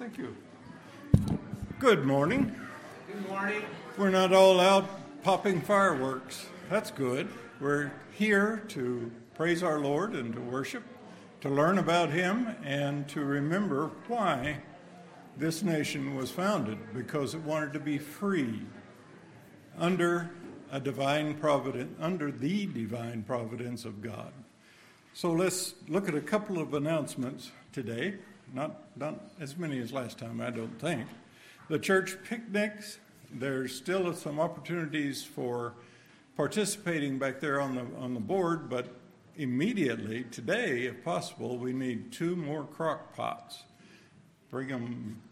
Thank you. Good morning. Good morning. We're not all out popping fireworks. That's good. We're here to praise our Lord and to worship, to learn about Him, and to remember why this nation was founded, because it wanted to be free under the divine providence of God. So let's look at a couple of announcements today. Not as many as last time, I don't think. The church picnics, there's still some opportunities for participating back there on the board, but immediately, today, if possible, we need 2 more crock pots. Bring them,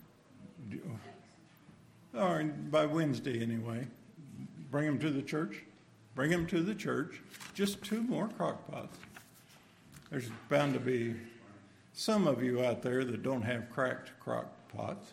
or by Wednesday anyway. Bring them to the church. Bring them to the church. Just 2 more crock pots. There's bound to be some of you out there that don't have cracked crock pots.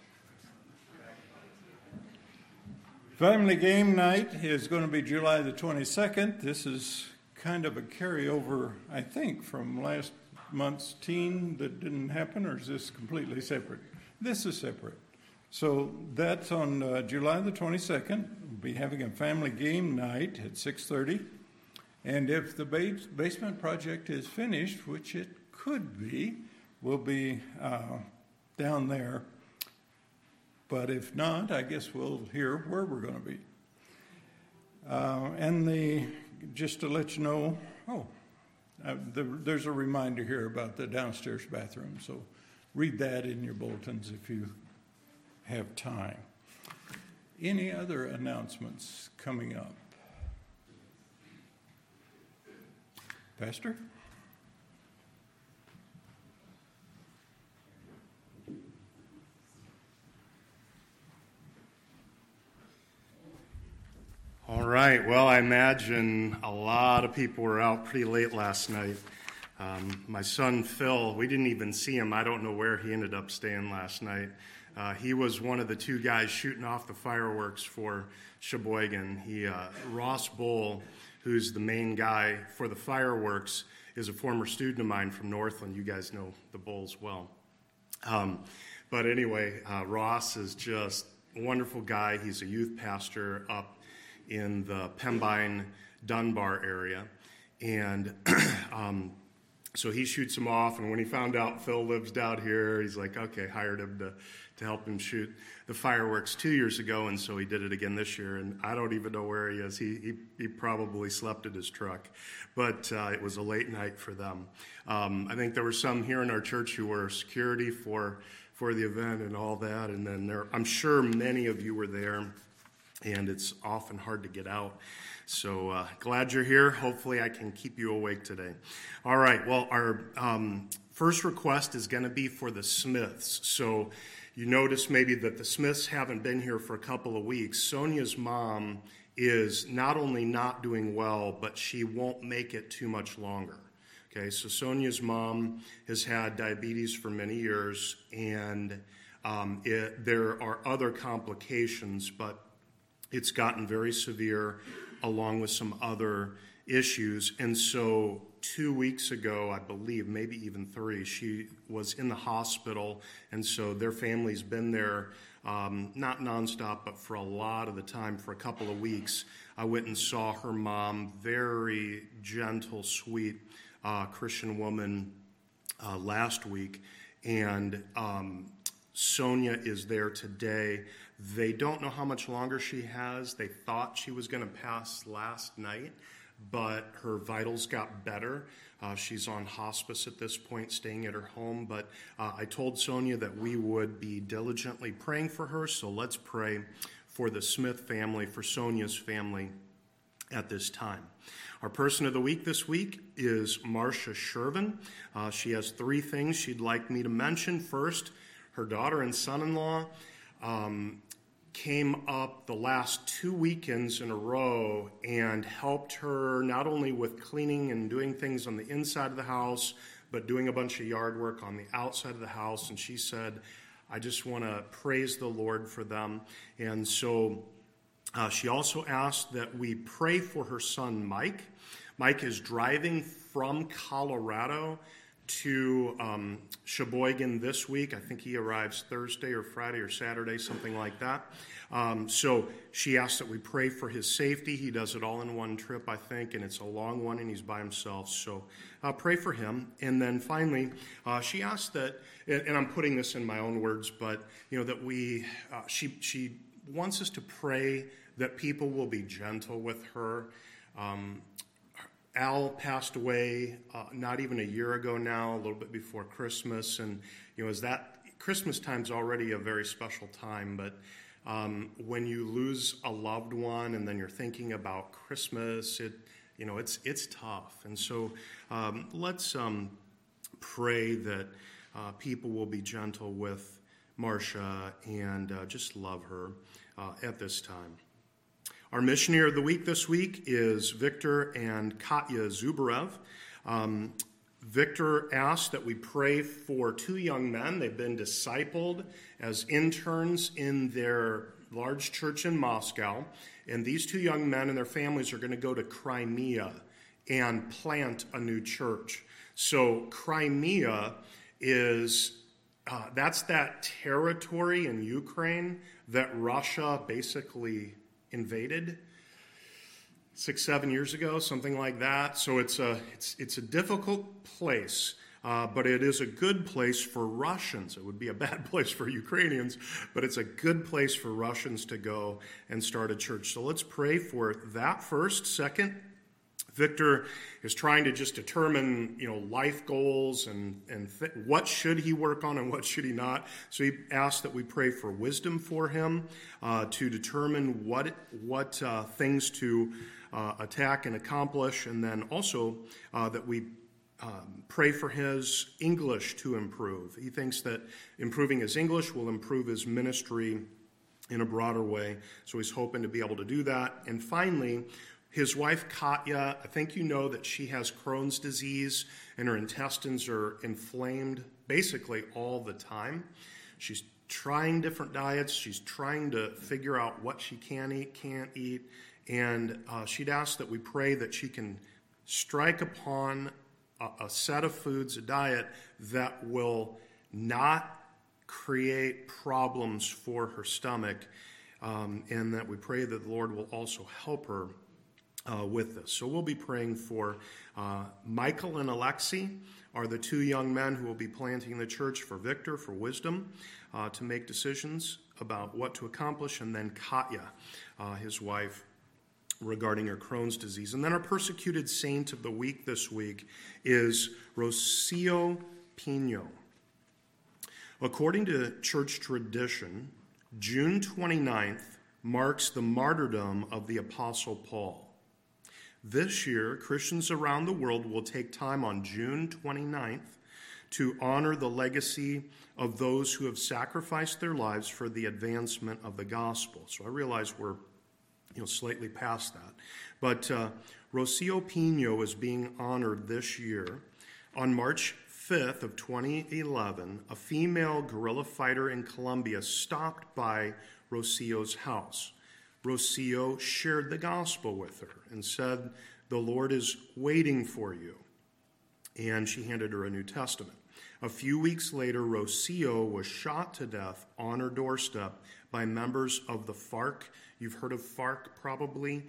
Family game night is going to be July the 22nd. This is kind of a carryover, I think, from last month's teen that didn't happen, or is this completely separate? This is separate. So that's on July the 22nd. We'll be having a family game night at 6:30. And if the basement project is finished, which it could be, we'll be down there. But if not, I guess we'll hear where we're going to be. Just to let you know, there's a reminder here about the downstairs bathroom. So read that in your bulletins if you have time. Any other announcements coming up? Pastor? All right. Well, I imagine a lot of people were out pretty late last night. My son, Phil, we didn't even see him. I don't know where he ended up staying last night. He was one of the 2 guys shooting off the fireworks for Sheboygan. Ross Bull, who's the main guy for the fireworks, is a former student of mine from Northland. You guys know the Bulls well. But anyway, Ross is just a wonderful guy. He's a youth pastor up in the Pembine, Dunbar area. And so he shoots them off, and when he found out Phil lives down here, he's like, okay, hired him to help him shoot the fireworks 2 years ago, and so he did it again this year, and I don't even know where he is. He probably slept in his truck, but it was a late night for them. I think there were some here in our church who were security for the event and all that, and then I'm sure many of you were there, and it's often hard to get out. So glad you're here. Hopefully I can keep you awake today. All right, well, our first request is going to be for the Smiths. So you notice maybe that the Smiths haven't been here for a couple of weeks. Sonia's mom is not only not doing well, but she won't make it too much longer. Okay, so Sonia's mom has had diabetes for many years, and there are other complications, but it's gotten very severe along with some other issues. And so 2 weeks ago, I believe, maybe even 3, she was in the hospital. And so their family's been there, not nonstop, but for a lot of the time, for a couple of weeks. I went and saw her mom, very gentle, sweet Christian woman, last week. And Sonia is there today. They don't know how much longer she has. They thought she was going to pass last night, but her vitals got better. She's on hospice at this point, staying at her home. But I told Sonia that we would be diligently praying for her, so let's pray for the Smith family, for Sonia's family at this time. Our person of the week this week is Marcia Shervin. She has 3 things she'd like me to mention. First, her daughter and son-in-law came up the last 2 weekends in a row and helped her not only with cleaning and doing things on the inside of the house, but doing a bunch of yard work on the outside of the house. And she said, I just want to praise the Lord for them. And so she also asked that we pray for her son, Mike. Mike is driving from Colorado to Sheboygan this week. I think he arrives Thursday or Friday or Saturday, something like that. So she asked that we pray for his safety. He does it all in one trip, I think, and it's a long one, and he's by himself. So pray for him. And then finally, she asked that, and I'm putting this in my own words, but that we, she wants us to pray that people will be gentle with her. Al passed away not even a year ago now, a little bit before Christmas, and as that Christmas time's already a very special time, but when you lose a loved one and then you're thinking about Christmas, it's tough. And so let's pray that people will be gentle with Marcia and just love her at this time. Our missionary of the week this week is Victor and Katya Zubarev. Victor asked that we pray for two young men. They've been discipled as interns in their large church in Moscow. And these two young men and their families are going to go to Crimea and plant a new church. So Crimea is, that's that territory in Ukraine that Russia basically invaded 6-7 years ago, something like that. So it's a difficult place, but it is a good place for Russians. It would be a bad place for Ukrainians, but it's a good place for Russians to go and start a church. So let's pray for that first. Second, Victor is trying to just determine, life goals and what should he work on and what should he not. So he asked that we pray for wisdom for him to determine what things to attack and accomplish, and then also that we pray for his English to improve. He thinks that improving his English will improve his ministry in a broader way, so he's hoping to be able to do that. And finally, his wife, Katya, I think you know that she has Crohn's disease and her intestines are inflamed basically all the time. She's trying different diets. She's trying to figure out what she can eat, can't eat. And she'd asked that we pray that she can strike upon a set of foods, a diet that will not create problems for her stomach, and that we pray that the Lord will also help her with this. So we'll be praying for Michael and Alexei are the two young men who will be planting the church, for Victor, for wisdom to make decisions about what to accomplish, and then Katya, his wife, regarding her Crohn's disease. And then our persecuted saint of the week this week is Rocio Pino. According to church tradition, June 29th marks the martyrdom of the Apostle Paul. This year, Christians around the world will take time on June 29th to honor the legacy of those who have sacrificed their lives for the advancement of the gospel. So I realize we're slightly past that. But Rocio Pino is being honored this year. On March 5th of 2011, a female guerrilla fighter in Colombia stopped by Rocio's house. Rocio shared the gospel with her and said, "The Lord is waiting for you." And she handed her a New Testament. A few weeks later, Rocio was shot to death on her doorstep by members of the FARC. You've heard of FARC probably.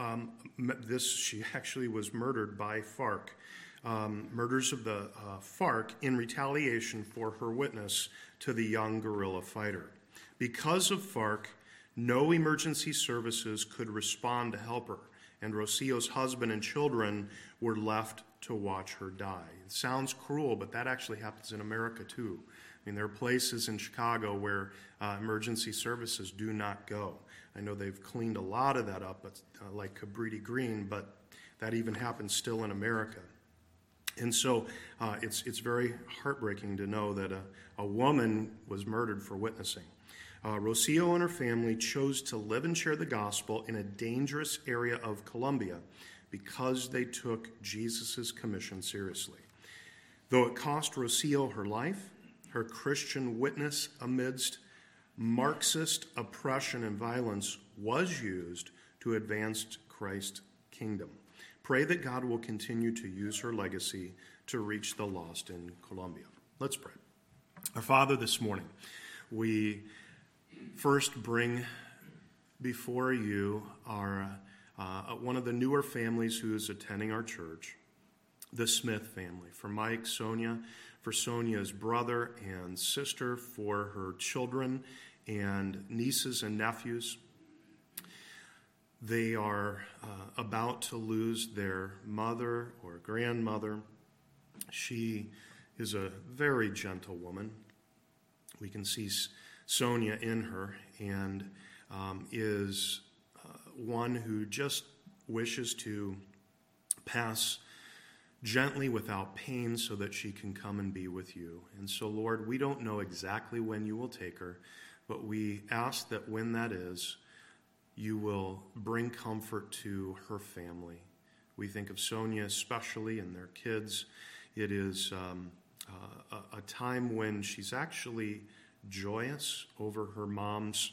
She actually was murdered by FARC. Murders of the FARC in retaliation for her witness to the young guerrilla fighter. Because of FARC, no emergency services could respond to help her, and Rocio's husband and children were left to watch her die. It sounds cruel, but that actually happens in America too. I mean, there are places in Chicago where emergency services do not go. I know they've cleaned a lot of that up, like Cabrini Green, but that even happens still in America. And so it's very heartbreaking to know that a woman was murdered for witnessing. Rocio and her family chose to live and share the gospel in a dangerous area of Colombia because they took Jesus' commission seriously. Though it cost Rocio her life, her Christian witness amidst Marxist oppression and violence was used to advance Christ's kingdom. Pray that God will continue to use her legacy to reach the lost in Colombia. Let's pray. Our Father, this morning, we first bring before you our one of the newer families who is attending our church, the Smith family. For Mike, Sonia, for Sonia's brother and sister, for her children and nieces and nephews. They are about to lose their mother or grandmother. She is a very gentle woman. We can see Sonia in her, and is one who just wishes to pass gently without pain so that she can come and be with you. And so, Lord, we don't know exactly when you will take her, but we ask that when that is, you will bring comfort to her family. We think of Sonia especially and their kids. It is a time when she's actually joyous over her mom's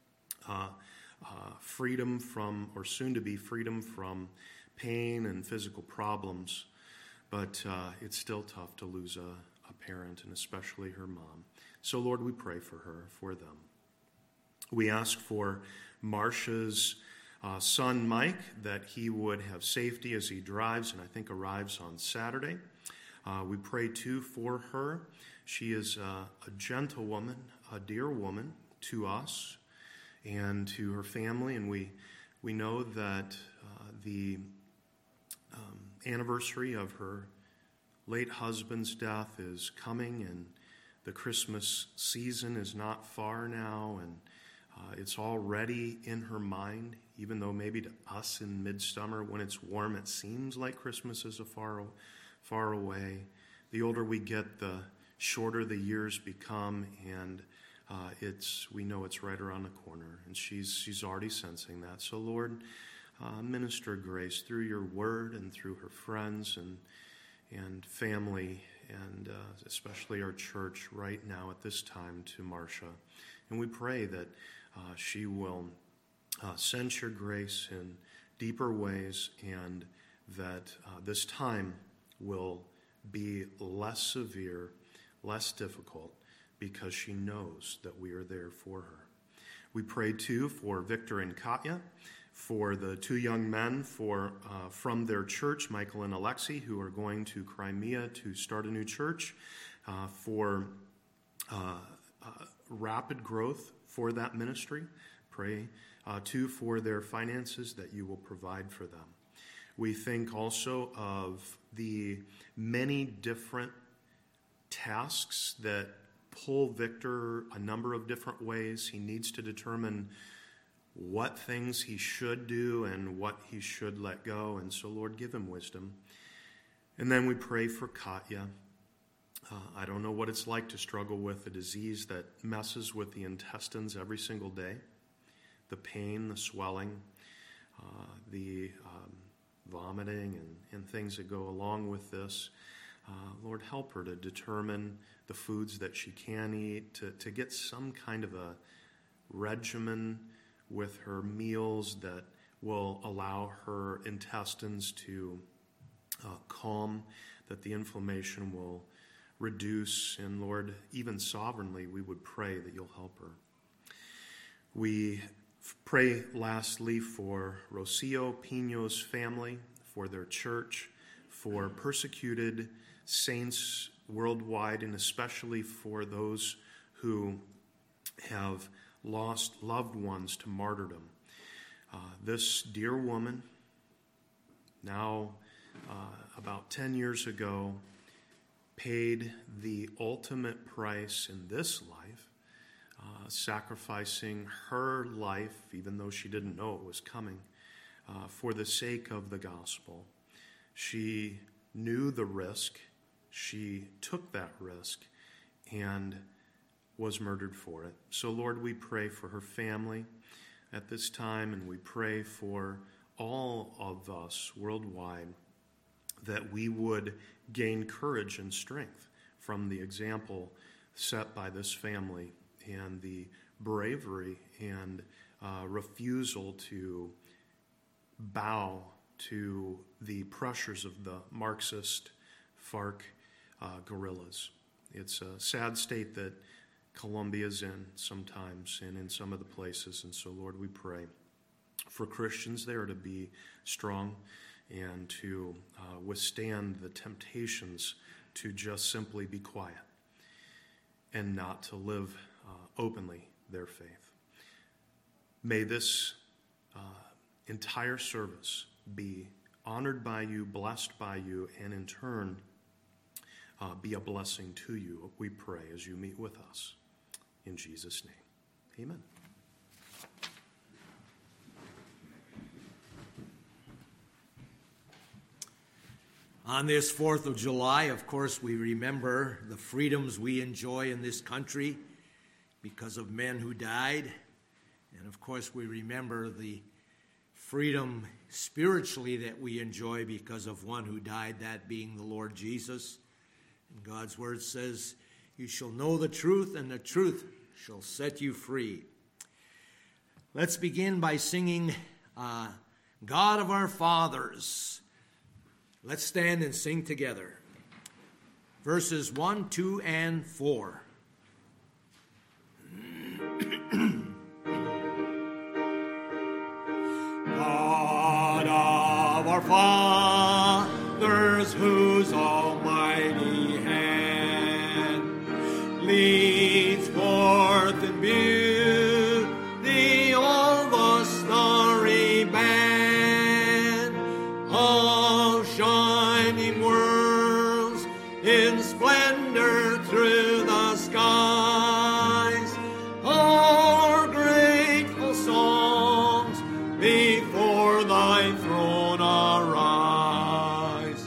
freedom from, or soon to be freedom from, pain and physical problems. But it's still tough to lose a parent, and especially her mom. So, Lord, we pray for her, for them. We ask for Marcia's son, Mike, that he would have safety as he drives, and I think arrives on Saturday. We pray, too, for her. She is a gentle woman, a dear woman to us and to her family, and we know that the anniversary of her late husband's death is coming, and the Christmas season is not far now, and it's already in her mind, even though maybe to us in midsummer when it's warm it seems like Christmas is far away. The older we get, the shorter the years become, and we know it's right around the corner, and she's already sensing that. So, Lord, minister grace through your word and through her friends and family, and especially our church right now at this time to Marcia. And we pray that she will sense your grace in deeper ways, and that this time will be less severe, less difficult, because she knows that we are there for her. We pray, too, for Victor and Katya, for the two young men from their church, Michael and Alexi, who are going to Crimea to start a new church, for rapid growth for that ministry. Pray, too, for their finances, that you will provide for them. We think also of the many different tasks that pull Victor a number of different ways. He needs to determine what things he should do and what he should let go. And so, Lord, give him wisdom. And then we pray for Katya. I don't know what it's like to struggle with a disease that messes with the intestines every single day. The pain, the swelling, the vomiting and things that go along with this. Lord, help her to determine the foods that she can eat, to get some kind of a regimen with her meals that will allow her intestines to calm, that the inflammation will reduce. And Lord, even sovereignly, we would pray that you'll help her. We pray lastly for Rocio Pino's family, for their church, for persecuted saints worldwide, and especially for those who have lost loved ones to martyrdom. This dear woman, now about 10 years ago, paid the ultimate price in this life, sacrificing her life, even though she didn't know it was coming, for the sake of the gospel. She knew the risk. She took that risk and was murdered for it. So, Lord, we pray for her family at this time, and we pray for all of us worldwide that we would gain courage and strength from the example set by this family and the bravery and refusal to bow to the pressures of the Marxist FARC guerrillas. It's a sad state that Colombia's in sometimes and in some of the places. And so, Lord, we pray for Christians there to be strong and to withstand the temptations to just simply be quiet and not to live openly their faith. May this entire service be honored by you, blessed by you, and in turn be a blessing to you, we pray, as you meet with us. In Jesus' name, amen. On this 4th of July, of course, we remember the freedoms we enjoy in this country because of men who died. And of course, we remember the freedom spiritually that we enjoy because of one who died, that being the Lord Jesus. And God's word says, "You shall know the truth, and the truth shall set you free." Let's begin by singing God of Our Fathers. Let's stand and sing together. Verses 1, 2, and 4. God of our fathers, whose almighty hand leads forth in beauty all the starry band of shining worlds in splendor through the skies. Our grateful songs before thy throne arise.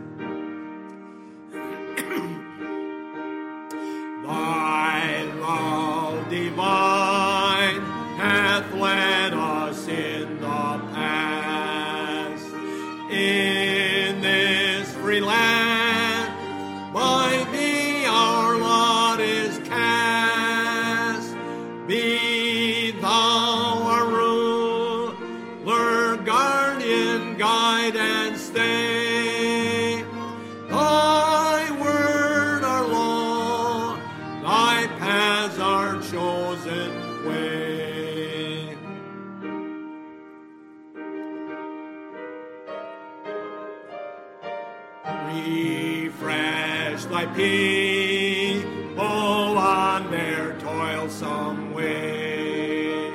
Thy love divine hath led us in the past. In this free land, by thee our lot is cast. Be thou our ruler, guardian, guide, and stay. Thy word our law, thy paths our chosen way. Refresh thy people on their toilsome way.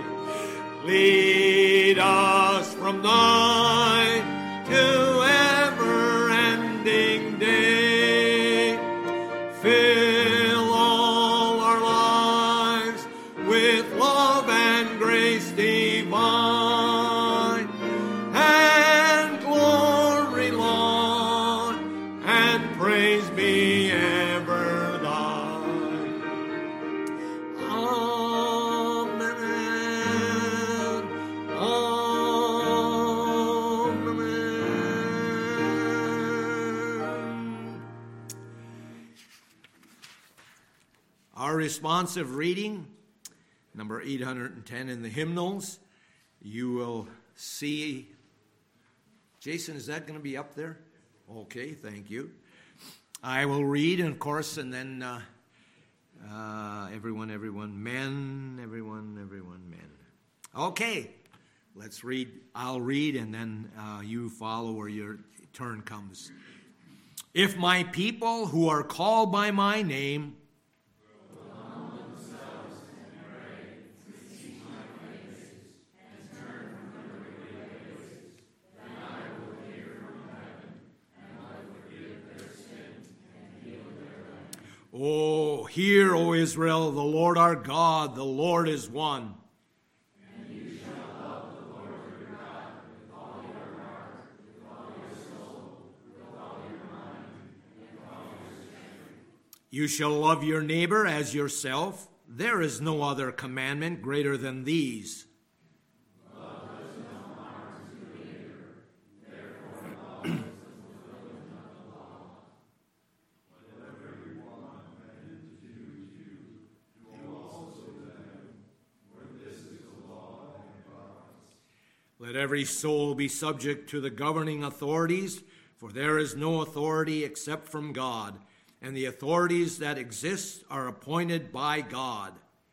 Lead us from night to ever-ending day. Fill all our lives with love and grace divine, and glory, Lord, and praise be ever thine. Amen. Amen. Our responsive reading, number 810 in the hymnals, you will see. Jason, is that going to be up there? Okay, thank you. I will read, and of course, and then everyone, men. Okay, let's read. I'll read, and then you follow where your turn comes. If my people who are called by my name Oh, hear, O Israel, the Lord our God, the Lord is one. And you shall love the Lord your God with all your heart, with all your soul, with all your mind, and with all your strength. You shall love your neighbor as yourself. There is no other commandment greater than these. Love does no harm to your neighbor. Therefore, love is the fulfillment of the law. Whatever you want men to do to you, do also to them, for this is the law and prophets. Let every soul be subject to the governing authorities, for there is no authority except from God, and the authorities that exist are appointed by God.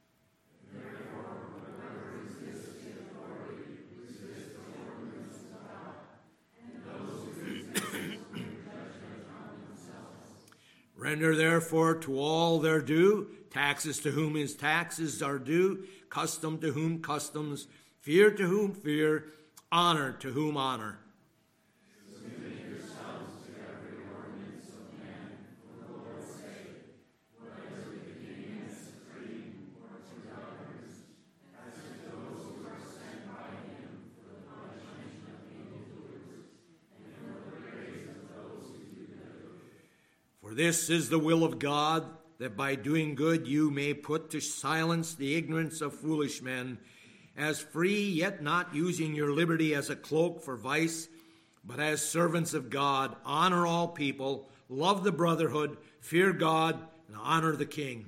Render therefore to all their due, taxes to whom his taxes are due, custom to whom customs, fear to whom fear, honor to whom honor. Submit yourselves to every ordinance of man for the Lord's sake, whether to the king as supreme or to governors, as to those who are sent by him for the punishment of evildoers and for the praise of those who do good. For this is the will of God, that by doing good you may put to silence the ignorance of foolish men, as free, yet not using your liberty as a cloak for vice, but as servants of God. Honor all people, love the brotherhood, fear God, and honor the king.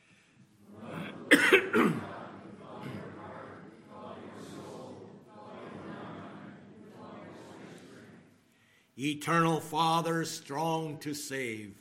Eternal Father, strong to save.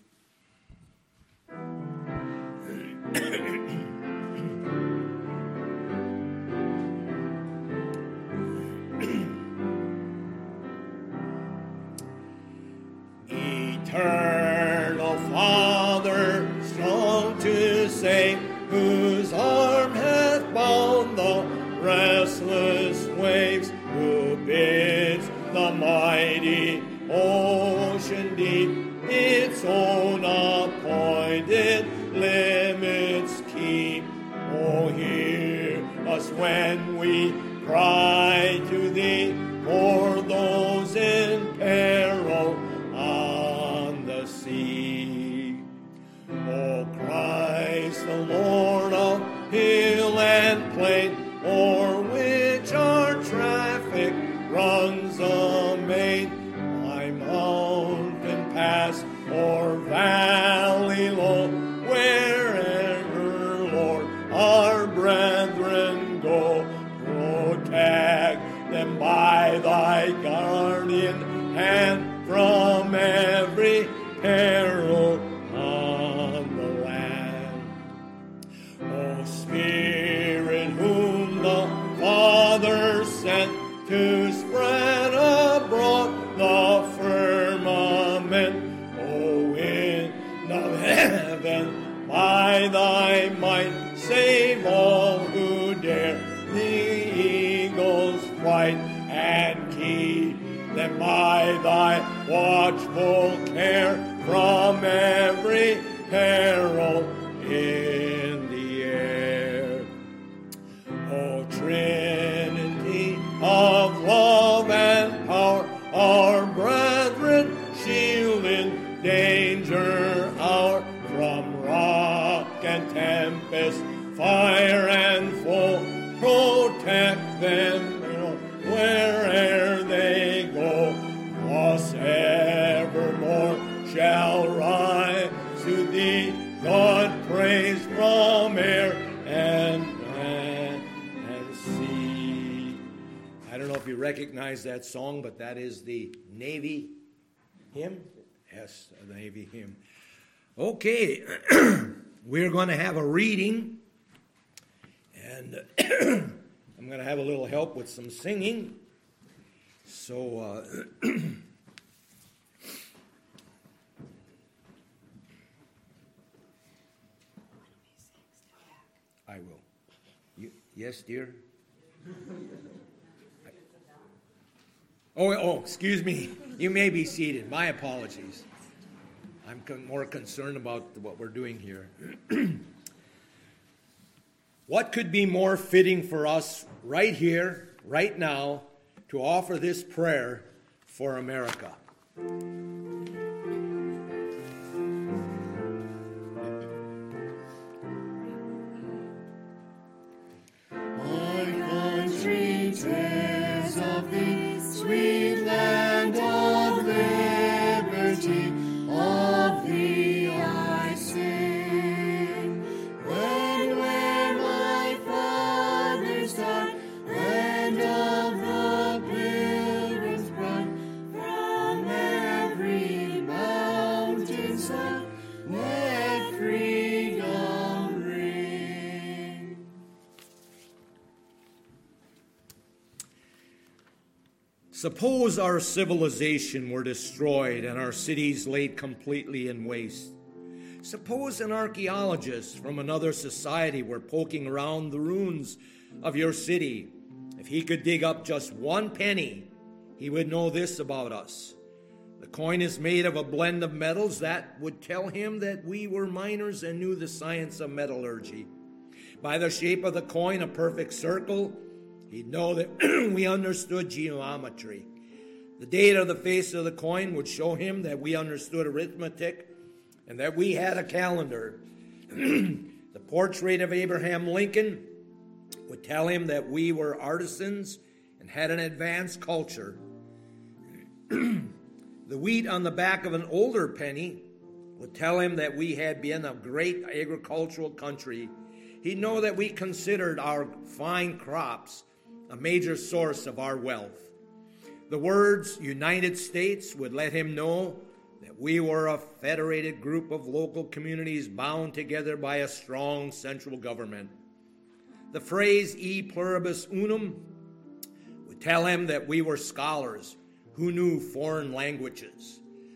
Eternal Father, strong to save, whose arm hath bound the restless waves, who bids the mighty ocean deep its own appointed limits keep. Oh, hear us when we cry to thee for those in peril on the sea. O Christ, the Lord of hill and plain, o'er which our traffic runs amain, by mountain pass or valley low, wherever, Lord, our brethren go, protect them by thy guardian hand from every peril on the land. O Spirit, whom the Father sent to spread abroad the firmament, O wind of heaven, by thy might save all who dare the eagle's flight, and keep them by thy watchful care from every peril in the air. O Trinity of love and power, our brethren shield in danger hour, from rock and tempest, fire and foe, protect them where'er they go. Us evermore shall rise to thee, God praise from air and land and sea. I don't know if you recognize that song, but that is the Navy hymn. Yes, the Navy hymn. Okay, we're going to have a reading, and I'm going to have a little help with some singing. So, I will. Yes, dear? Oh, excuse me. You may be seated. My apologies. I'm more concerned about what we're doing here. What could be more fitting for us right here, right now, to offer this prayer for America? Our country tears of thee, sweet land of liberty, of thee I sing. Land where my fathers died, land of the Suppose our civilization were destroyed and our cities laid completely in waste. Suppose an archaeologist from another society were poking around the ruins of your city. If he could dig up just one penny, he would know this about us. The coin is made of a blend of metals that would tell him that we were miners and knew the science of metallurgy. By the shape of the coin, a perfect circle, he'd know that we understood geometry. The date of the face of the coin would show him that we understood arithmetic and that we had a calendar. The portrait of Abraham Lincoln would tell him that we were artisans and had an advanced culture. The wheat on the back of an older penny would tell him that we had been a great agricultural country. He'd know that we considered our fine crops a major source of our wealth. The words United States would let him know that we were a federated group of local communities bound together by a strong central government. The phrase e pluribus unum would tell him that we were scholars who knew foreign languages.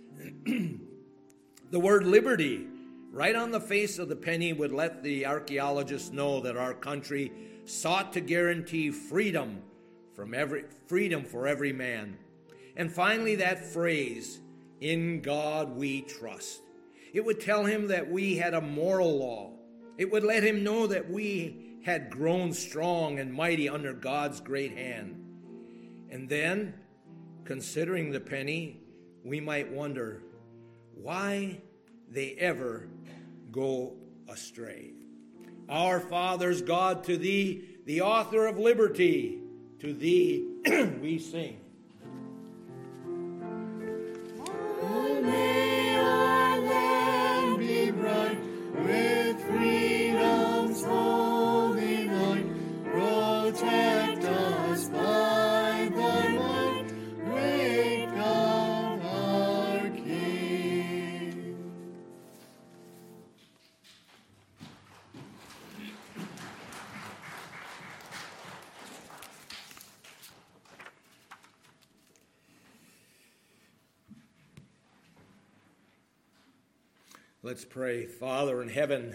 The word liberty, right on the face of the penny, would let the archaeologists know that our country sought to guarantee freedom for every man. And finally, that phrase, in God we trust. It would tell him that we had a moral law. It would let him know that we had grown strong and mighty under God's great hand. And then, considering the penny, we might wonder why they ever go astray. Our fathers, God, to thee, the author of liberty, to thee we sing. Oh, may our land be bright with freedom's holy light. Protect us by thy might, great God our King. Let's pray. Father in heaven,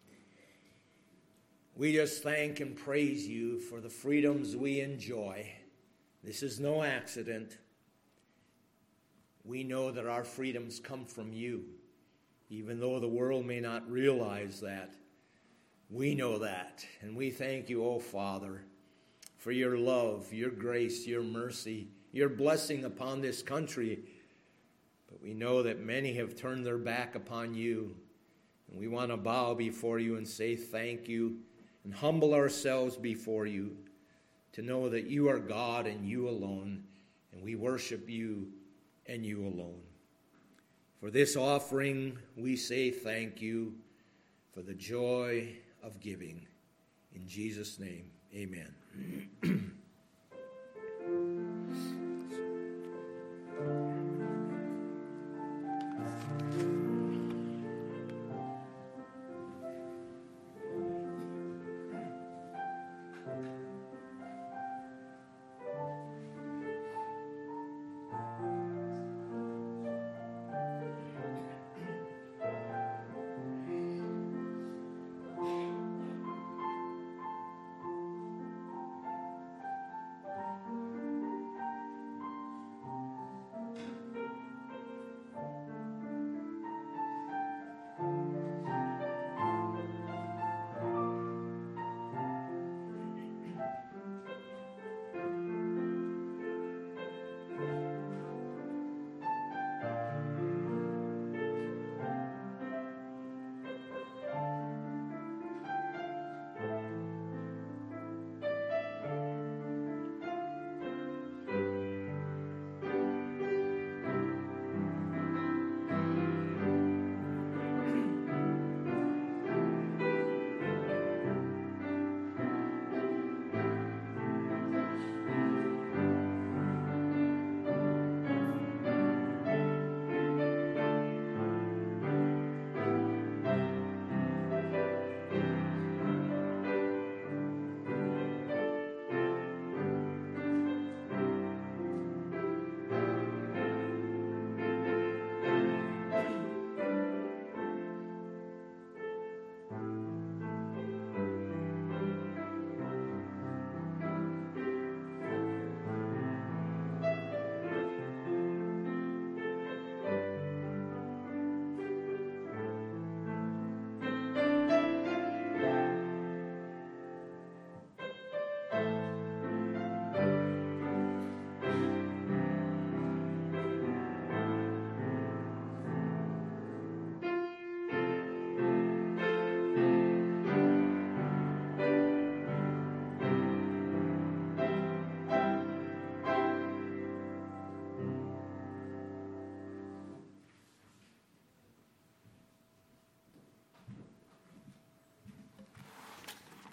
we just thank and praise you for the freedoms we enjoy. This is no accident. We know that our freedoms come from you, even though the world may not realize that. We know that, and we thank you, oh Father, for your love, your grace, your mercy, your blessing upon this country. But we know that many have turned their back upon you, and we want to bow before you and say thank you and humble ourselves before you to know that you are God and you alone, and we worship you and you alone. For this offering, we say thank you for the joy of giving. In Jesus' name, amen.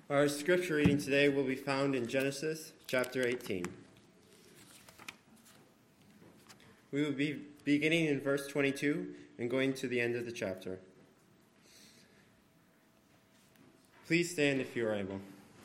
Our scripture reading today will be found in Genesis chapter 18. We will be beginning in verse 22 and going to the end of the chapter. Please stand if you are able.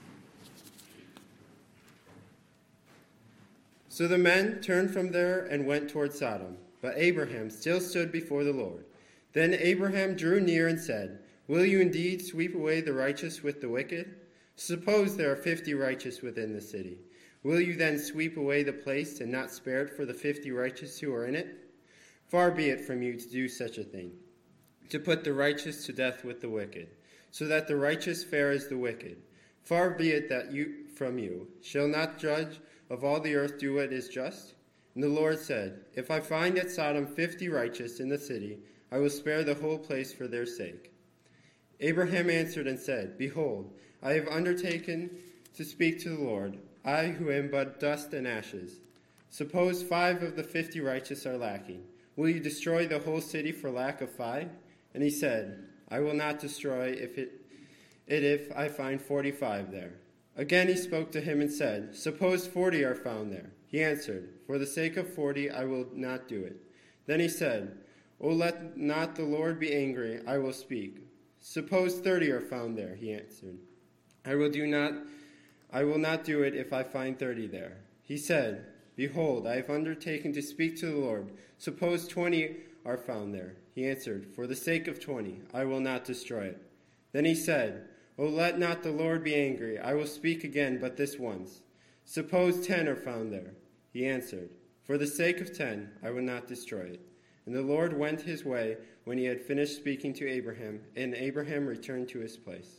So the men turned from there and went toward Sodom, but Abraham still stood before the Lord. Then Abraham drew near and said, "Will you indeed sweep away the righteous with the wicked? Suppose there are 50 righteous within the city. Will you then sweep away the place and not spare it for the 50 righteous who are in it? Far be it from you to do such a thing, to put the righteous to death with the wicked, so that the righteous fare as the wicked. Far be it that you from you shall not judge of all the earth do what is just." And the Lord said, "If I find at Sodom 50 righteous in the city, I will spare the whole place for their sake." Abraham answered and said, "Behold, I have undertaken to speak to the Lord, I who am but dust and ashes. Suppose 5 of the 50 righteous are lacking. Will you destroy the whole city for lack of 5? And he said, "I will not destroy if I find 45 there." Again he spoke to him and said, "Suppose 40 are found there." He answered, "For the sake of 40 I will not do it." Then he said, "O let not the Lord be angry, I will speak. Suppose 30 are found there." He answered, I will not do it if I find 30 there." He said, "Behold, I have undertaken to speak to the Lord. Suppose 20 are found there." He answered, "For the sake of 20, I will not destroy it." Then he said, "O let not the Lord be angry, I will speak again but this once. Suppose 10 are found there." He answered, "For the sake of 10, I will not destroy it." And the Lord went his way when he had finished speaking to Abraham, and Abraham returned to his place.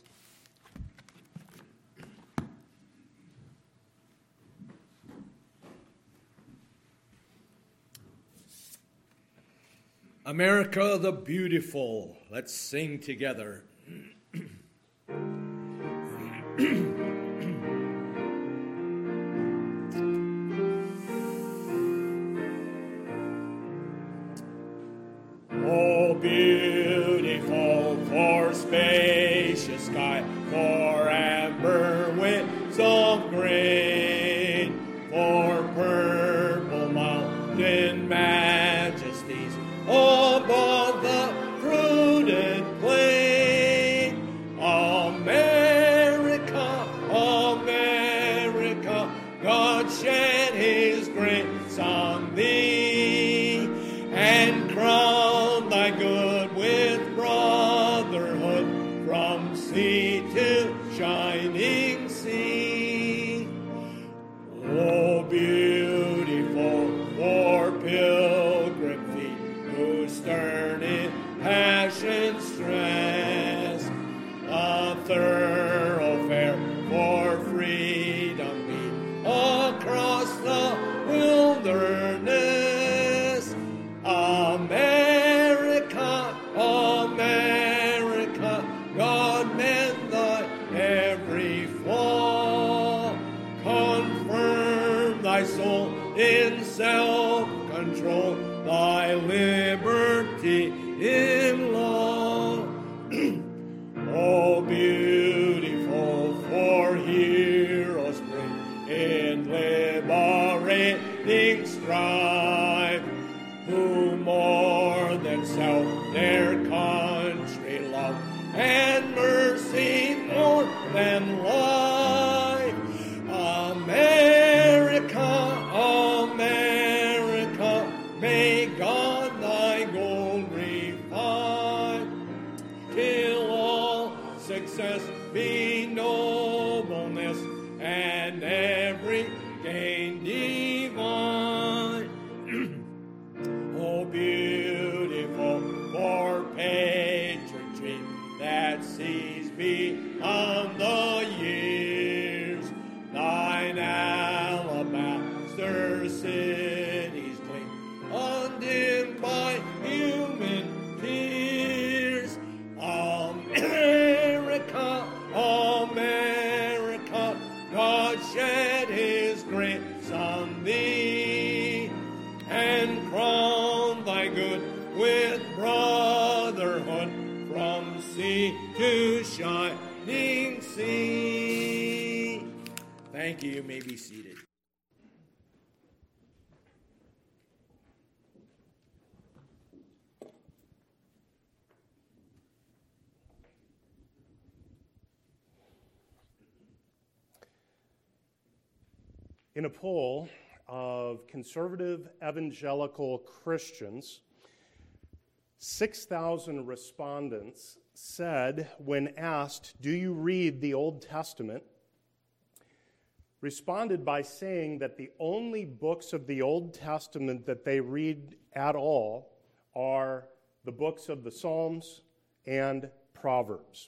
America the beautiful. Let's sing together. Oh, beautiful for spacious sky, for amber winds of grain, for purple mountain majesties above the fruited plain. America, America, God shed his grace on thee and crowned thy good with brotherhood from sea to shining sea. Oh, beautiful for pilgrim feet who stern in passion stress, a thoroughfare for freedom beat across the wilderness. America, America, God mend thy every flaw, confirm thy soul in self-control, thy liberty in law. Oh, beautiful for heroes brave in liberating strife, who more than self their country love, and mercy more than life. America, America, may God thy gold refine, till all success be nobleness, and every gain divine. Oh, beautiful for patriotry that sees beyond the years, thine alabaster cities gleam, undimmed by human tears. America, America, God shed his grace on thee and crowned thy good with brotherhood from sea to shining sea. Thank you. You may be seated. In a poll of conservative evangelical Christians, 6,000 respondents said, when asked, "Do you read the Old Testament?" responded by saying that the only books of the Old Testament that they read at all are the books of the Psalms and Proverbs.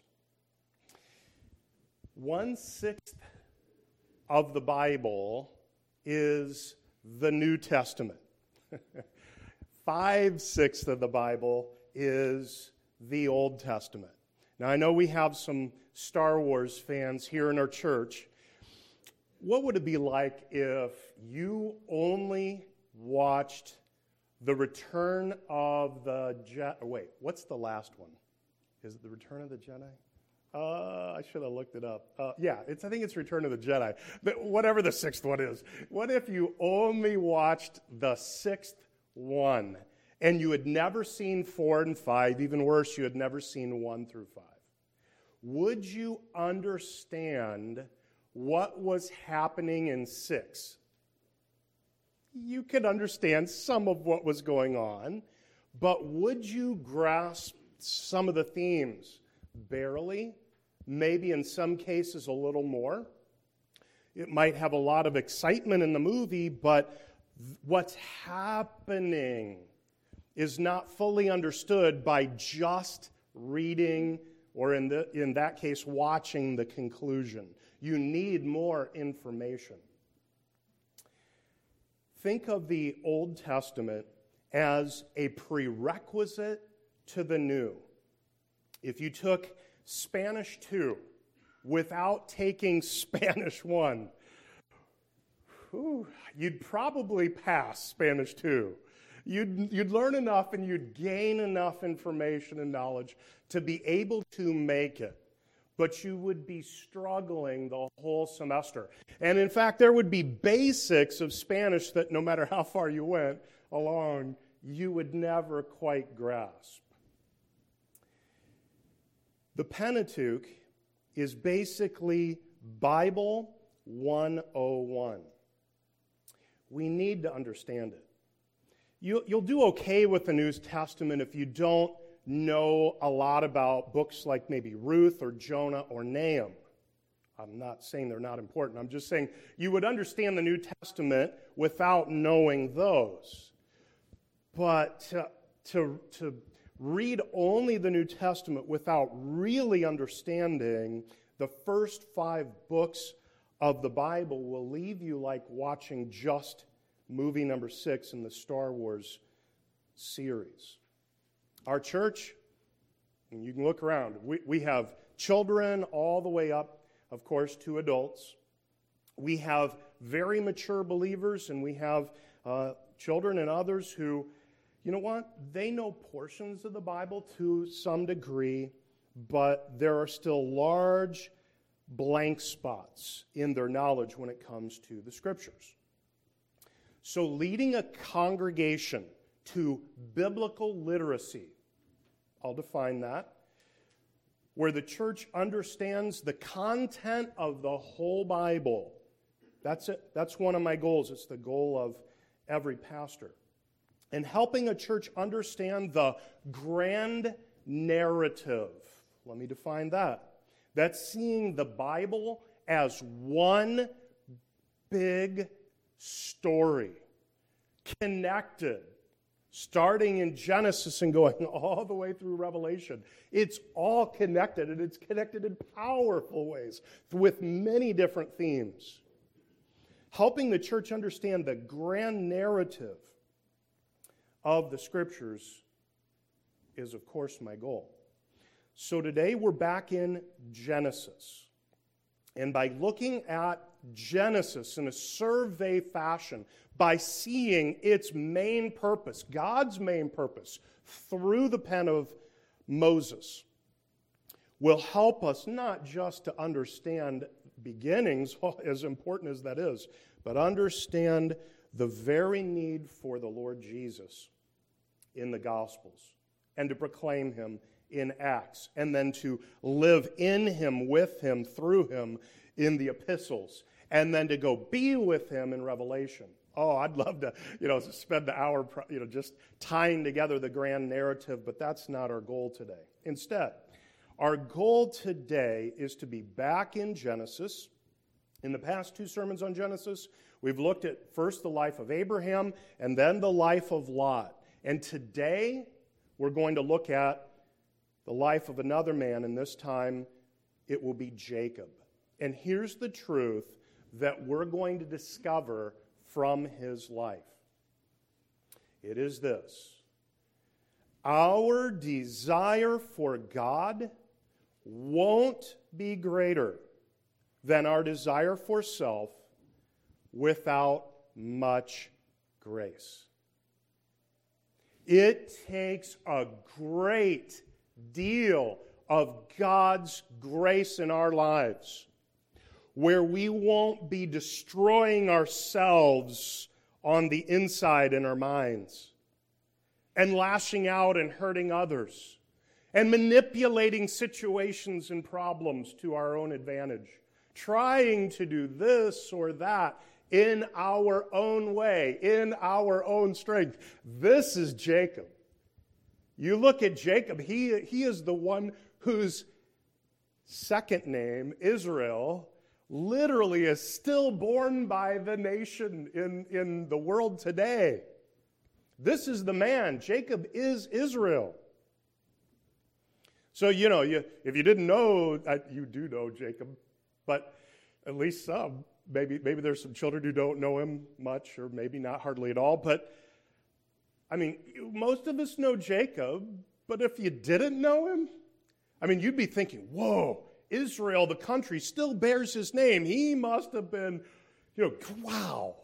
1/6 of the Bible is the New Testament. 5/6 of the Bible is the Old Testament. Now, I know we have some Star Wars fans here in our church. What would it be like if you only watched The Return of the Jedi? Wait, what's the last one? Is it The Return of the Jedi? I should have looked it up. Yeah, I think it's Return of the Jedi. But whatever the 6th one is. What if you only watched the 6th one and you had never seen 4 and 5? Even worse, you had never seen 1 through 5. Would you understand what was happening in 6? You could understand some of what was going on, but would you grasp some of the themes? Barely, maybe in some cases a little more. It might have a lot of excitement in the movie, but what's happening is not fully understood by just reading or in that case watching the conclusion. You need more information. Think of the Old Testament as a prerequisite to the New. If you took Spanish 2 without taking Spanish 1, you'd probably pass Spanish 2. You'd learn enough and you'd gain enough information and knowledge to be able to make it. But you would be struggling the whole semester. And in fact, there would be basics of Spanish that no matter how far you went along, you would never quite grasp. The Pentateuch is basically Bible 101. We need to understand it. You'll do okay with the New Testament if you don't know a lot about books like maybe Ruth or Jonah or Nahum. I'm not saying they're not important. I'm just saying you would understand the New Testament without knowing those. But to read only the New Testament without really understanding the first 5 books of the Bible will leave you like watching just movie number 6 in the Star Wars series. Our church, and you can look around, we have children all the way up, of course, to adults. We have very mature believers, and we have children and others who, you know what? They know portions of the Bible to some degree, but there are still large blank spots in their knowledge when it comes to the Scriptures. So leading a congregation to biblical literacy, I'll define that, where the church understands the content of the whole Bible. That's it. That's one of my goals. It's the goal of every pastor. And helping a church understand the grand narrative. Let me define that. That's seeing the Bible as one big story, connected, starting in Genesis and going all the way through Revelation. It's all connected, and it's connected in powerful ways with many different themes. Helping the church understand the grand narrative of the Scriptures is, of course, my goal. So today we're back in Genesis. And by looking at Genesis in a survey fashion, by seeing its main purpose, God's main purpose, through the pen of Moses, will help us not just to understand beginnings, as important as that is, but understand the very need for the Lord Jesus in the Gospels and to proclaim him in Acts, and then to live in him, with him, through him in the epistles, and then to go be with him in Revelation. Oh, I'd love to, spend the hour, just tying together the grand narrative, but that's not our goal today. Instead, our goal today is to be back in Genesis. In the past 2 sermons on Genesis, we've looked at first the life of Abraham and then the life of Lot. And today, we're going to look at the life of another man, and this time it will be Jacob. And here's the truth that we're going to discover from his life. It is this: our desire for God won't be greater than our desire for self without much grace. It takes a great deal of God's grace in our lives where we won't be destroying ourselves on the inside in our minds and lashing out and hurting others and manipulating situations and problems to our own advantage, trying to do this or that in our own way, in our own strength. This is Jacob. You look at Jacob, he is the one whose second name, Israel, literally is still borne by the nation in the world today. This is the man. Jacob is Israel. So, if you didn't know, you do know Jacob, but at least some. Maybe there's some children who don't know him much, or maybe not hardly at all, but most of us know Jacob, but if you didn't know him, you'd be thinking, whoa, Israel, the country, still bears his name. He must have been, wow.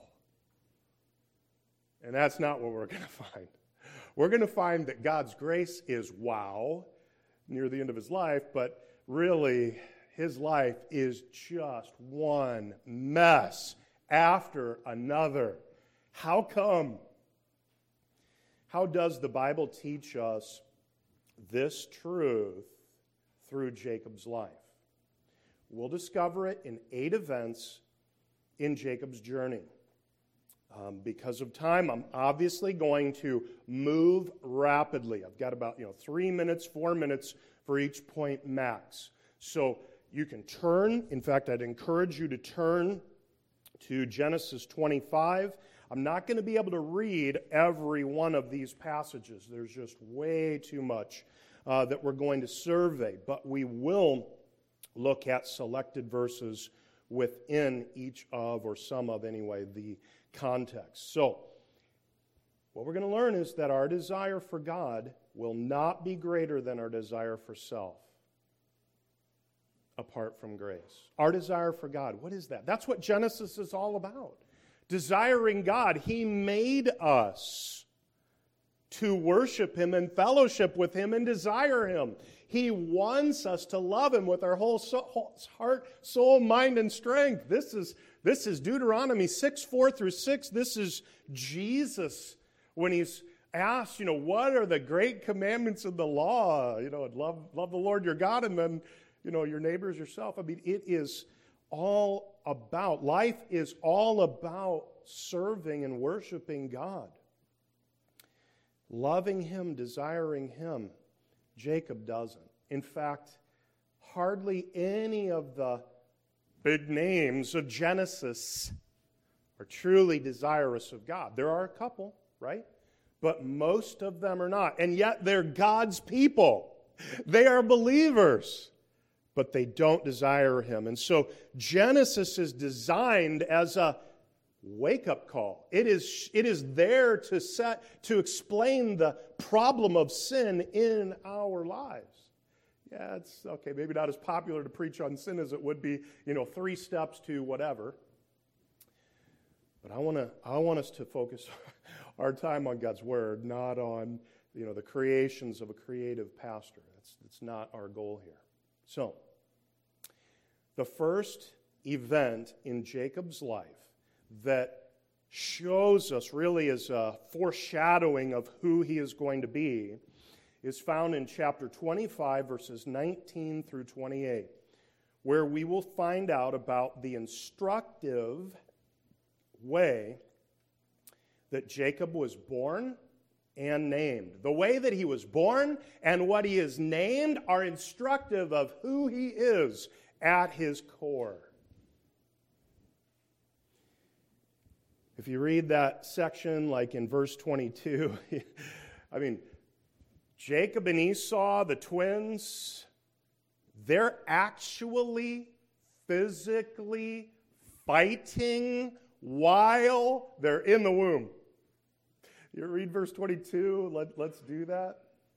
And that's not what we're going to find. We're going to find that God's grace is wow near the end of his life, but really his life is just one mess after another. How come? How does the Bible teach us this truth through Jacob's life? We'll discover it in 8 events in Jacob's journey. Because of time, I'm obviously going to move rapidly. I've got about 3 minutes, 4 minutes for each point max. So you can turn. In fact, I'd encourage you to turn to Genesis 25. I'm not going to be able to read every one of these passages. There's just way too much that we're going to survey. But we will look at selected verses within each of, or some of anyway, the context. So, what we're going to learn is that our desire for God will not be greater than our desire for self apart from grace. Our desire for God, what is that? That's what Genesis is all about. Desiring God. He made us to worship him and fellowship with him and desire him. He wants us to love him with our whole heart, soul, mind, and strength. This is Deuteronomy 6:4-6. This is Jesus when he's asked, what are the great commandments of the law? Love the Lord your God, and then, your neighbor as yourself. It is all about, life is all about serving and worshiping God. Loving him, desiring him. Jacob doesn't. In fact, hardly any of the big names of Genesis are truly desirous of God. There are a couple, right? But most of them are not. And yet they're God's people. They are believers, but they don't desire him. And so Genesis is designed as a wake-up call. It is there to explain the problem of sin in our lives. Yeah, it's okay, maybe not as popular to preach on sin as it would be, 3 steps to whatever. But I want us to focus our time on God's Word, not on, the creations of a creative pastor. That's not our goal here. So, the first event in Jacob's life that shows us, really as a foreshadowing of who he is going to be, is found in chapter 25, verses 19 through 28, where we will find out about the instructive way that Jacob was born and named. The way that he was born and what he is named are instructive of who he is at his core. If you read that section, like in verse 22, Jacob and Esau, the twins, they're actually physically fighting while they're in the womb. You read verse 22, let's do that.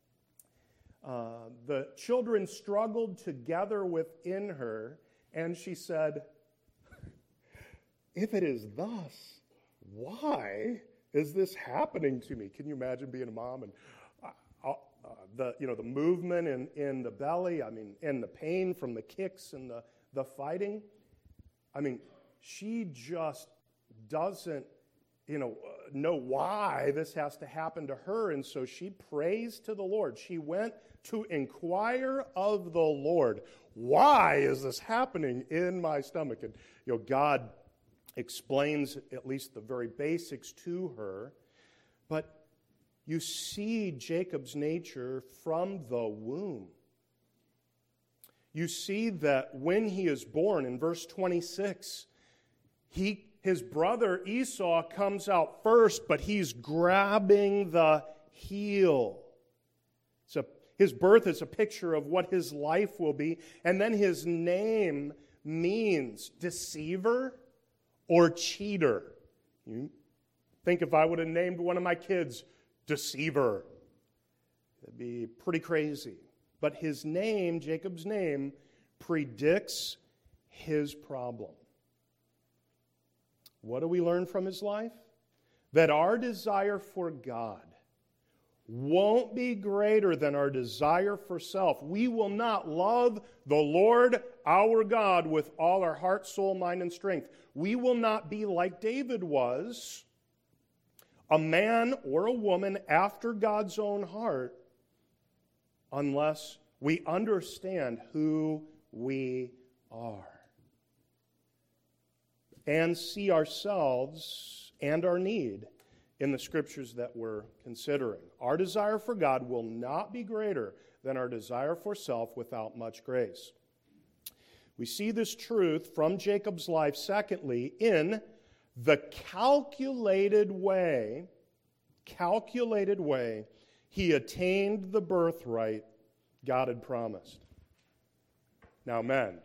The children struggled together within her, and she said, "If it is thus, why is this happening to me?" Can you imagine being a mom and the movement in the belly, and the pain from the kicks and the fighting? She just doesn't know why this has to happen to her, and so she prays to the Lord. She went to inquire of the Lord, why is this happening in my stomach? And God explains at least the very basics to her, but you see Jacob's nature from the womb. You see that when he is born, in verse 26, his brother Esau comes out first, but he's grabbing the heel. His birth is a picture of what his life will be. And then his name means deceiver or cheater. You think if I would have named one of my kids Deceiver, that'd be pretty crazy. But his name, Jacob's name, predicts his problem. What do we learn from his life? That our desire for God won't be greater than our desire for self. We will not love the Lord our God with all our heart, soul, mind, and strength. We will not be like David was, a man or a woman after God's own heart, unless we understand who we are and see ourselves and our need in the scriptures that we're considering. Our desire for God will not be greater than our desire for self without much grace. We see this truth from Jacob's life, secondly, in the calculated way he attained the birthright God had promised. Now, men,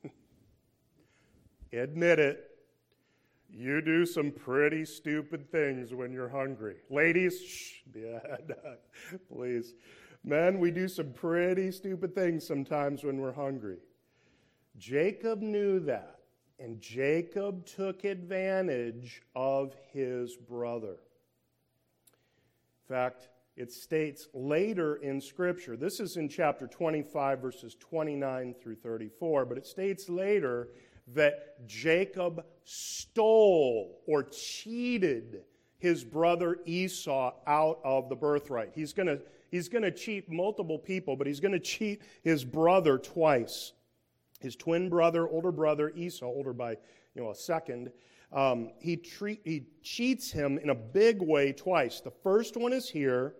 admit it. You do some pretty stupid things when you're hungry. Ladies, shh, please. Men, we do some pretty stupid things sometimes when we're hungry. Jacob knew that, and Jacob took advantage of his brother. In fact, it states later in Scripture, this is in chapter 25, verses 29 through 34, but it states later that Jacob stole or cheated his brother Esau out of the birthright. He's going to cheat multiple people, but he's going to cheat his brother twice. His twin brother, older brother Esau, older by a second. He cheats him in a big way twice. The first one is here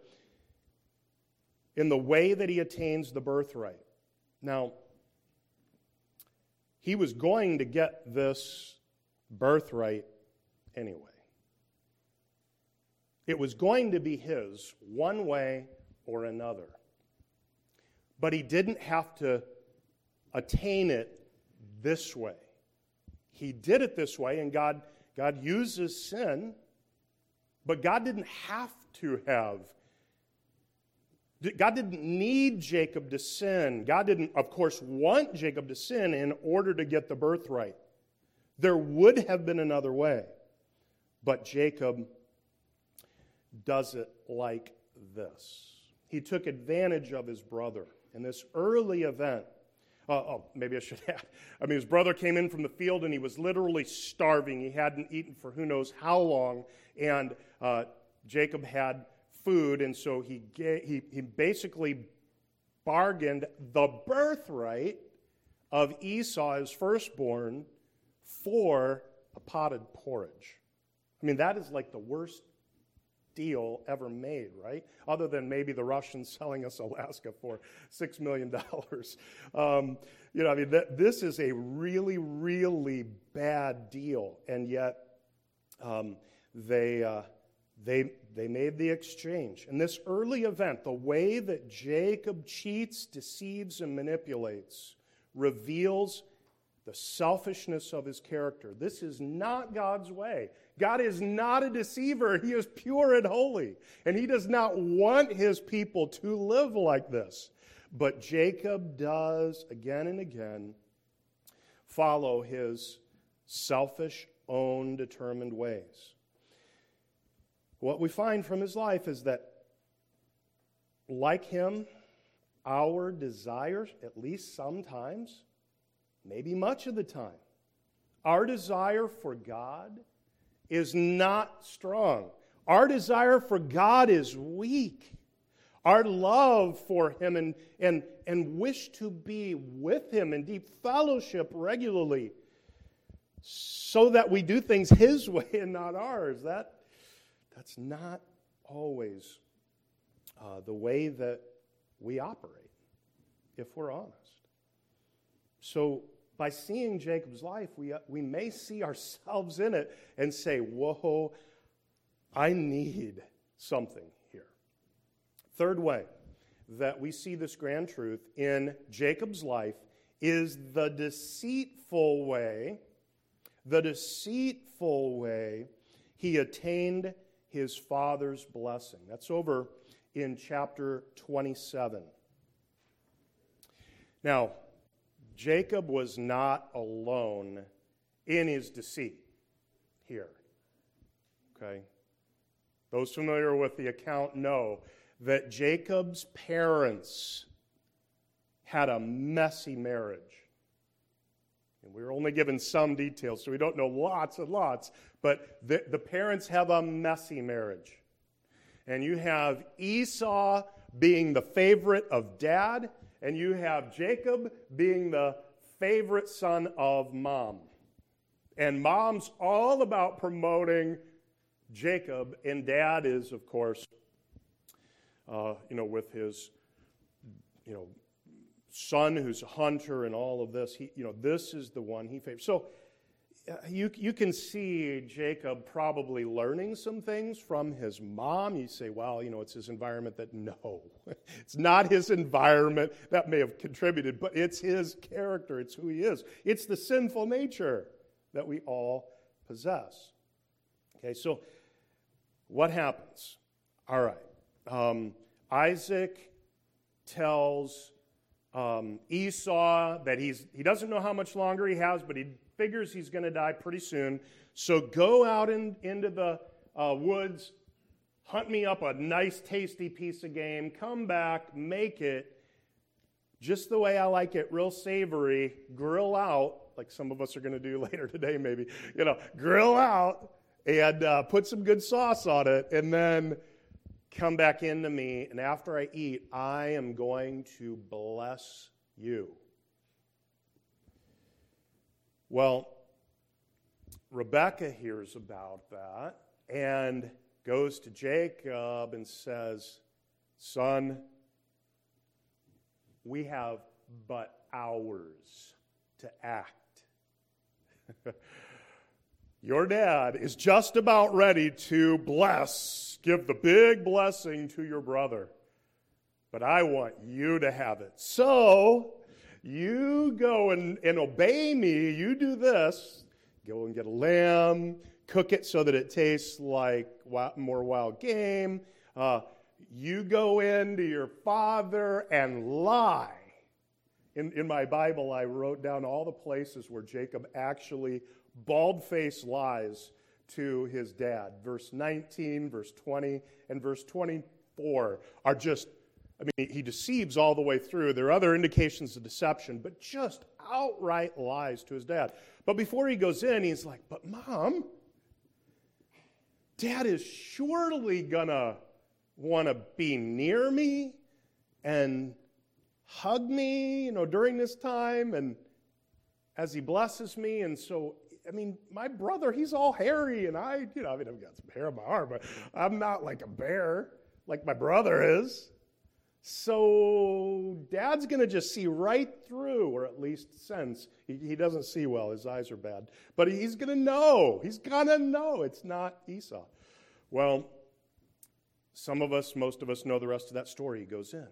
in the way that he attains the birthright. Now, he was going to get this birthright anyway. It was going to be his one way or another. But he didn't have to attain it this way. He did it this way, and God uses sin, but God didn't have to have. God didn't need Jacob to sin. God didn't, of course, want Jacob to sin in order to get the birthright. There would have been another way, but Jacob does it like this. He took advantage of his brother in this early event Maybe I should add. I mean, his brother came in from the field and he was literally starving. He hadn't eaten for who knows how long, and Jacob had food, and so he basically bargained the birthright of Esau, his firstborn, for a potted porridge. I mean, that is like the worst deal ever made, right? Other than maybe the Russians selling us Alaska for $6 million. I mean, this is a really, really bad deal, and yet they made the exchange. And this early event, the way that Jacob cheats, deceives, and manipulates, reveals the selfishness of his character. This is not God's way. God is not a deceiver. He is pure and holy. And he does not want his people to live like this. But Jacob does, again and again, follow his selfish, own, determined ways. What we find from his life is that, like him, our desires, at least sometimes, maybe much of the time, our desire for God is not strong. Our desire for God is weak. Our love for him and wish to be with him in deep fellowship regularly so that we do things his way and not ours, that's not always the way that we operate, if we're honest. So by seeing Jacob's life, we may see ourselves in it and say, whoa, I need something here. Third way that we see this grand truth in Jacob's life is the deceitful way he attained his father's blessing. That's over in chapter 27. Now, Jacob was not alone in his deceit here. Okay? Those familiar with the account know that Jacob's parents had a messy marriage. And we're only given some details, so we don't know lots and lots, but the parents have a messy marriage. And you have Esau being the favorite of dad, and you have Jacob being the favorite son of mom. And mom's all about promoting Jacob, and dad is, of course, with his, son who's a hunter and all of this. This is the one he favors. So you can see Jacob probably learning some things from his mom. You say, well, it's his environment. No, it's not his environment. That may have contributed, but it's his character. It's who he is. It's the sinful nature that we all possess. Okay, so what happens? All right. Isaac tells Esau that he doesn't know how much longer he has, but he figures he's going to die pretty soon. So go out into the woods, hunt me up a nice, tasty piece of game, come back, make it just the way I like it, real savory, grill out, like some of us are going to do later today maybe, grill out and put some good sauce on it, and then come back into me, and after I eat, I am going to bless you. Well, Rebekah hears about that and goes to Jacob and says, son, we have but hours to act. Your dad is just about ready to give the big blessing to your brother. But I want you to have it. So, you go and obey me. You do this. Go and get a lamb. Cook it so that it tastes like more wild game. You go into your father and lie. In my Bible, I wrote down all the places where Jacob actually bald-faced lies to his dad. Verse 19, verse 20, and verse 24 are just I mean, he deceives all the way through. There are other indications of deception, but just outright lies to his dad. But before he goes in, he's like, but Mom, Dad is surely going to want to be near me and hug me, during this time, and as he blesses me. And so, I mean, my brother, he's all hairy, and I've got some hair on my arm, but I'm not like a bear like my brother is. So Dad's going to just see right through, or at least sense. He doesn't see well. His eyes are bad. But he's going to know. He's going to know it's not Esau. Well, most of us know the rest of that story. He goes in.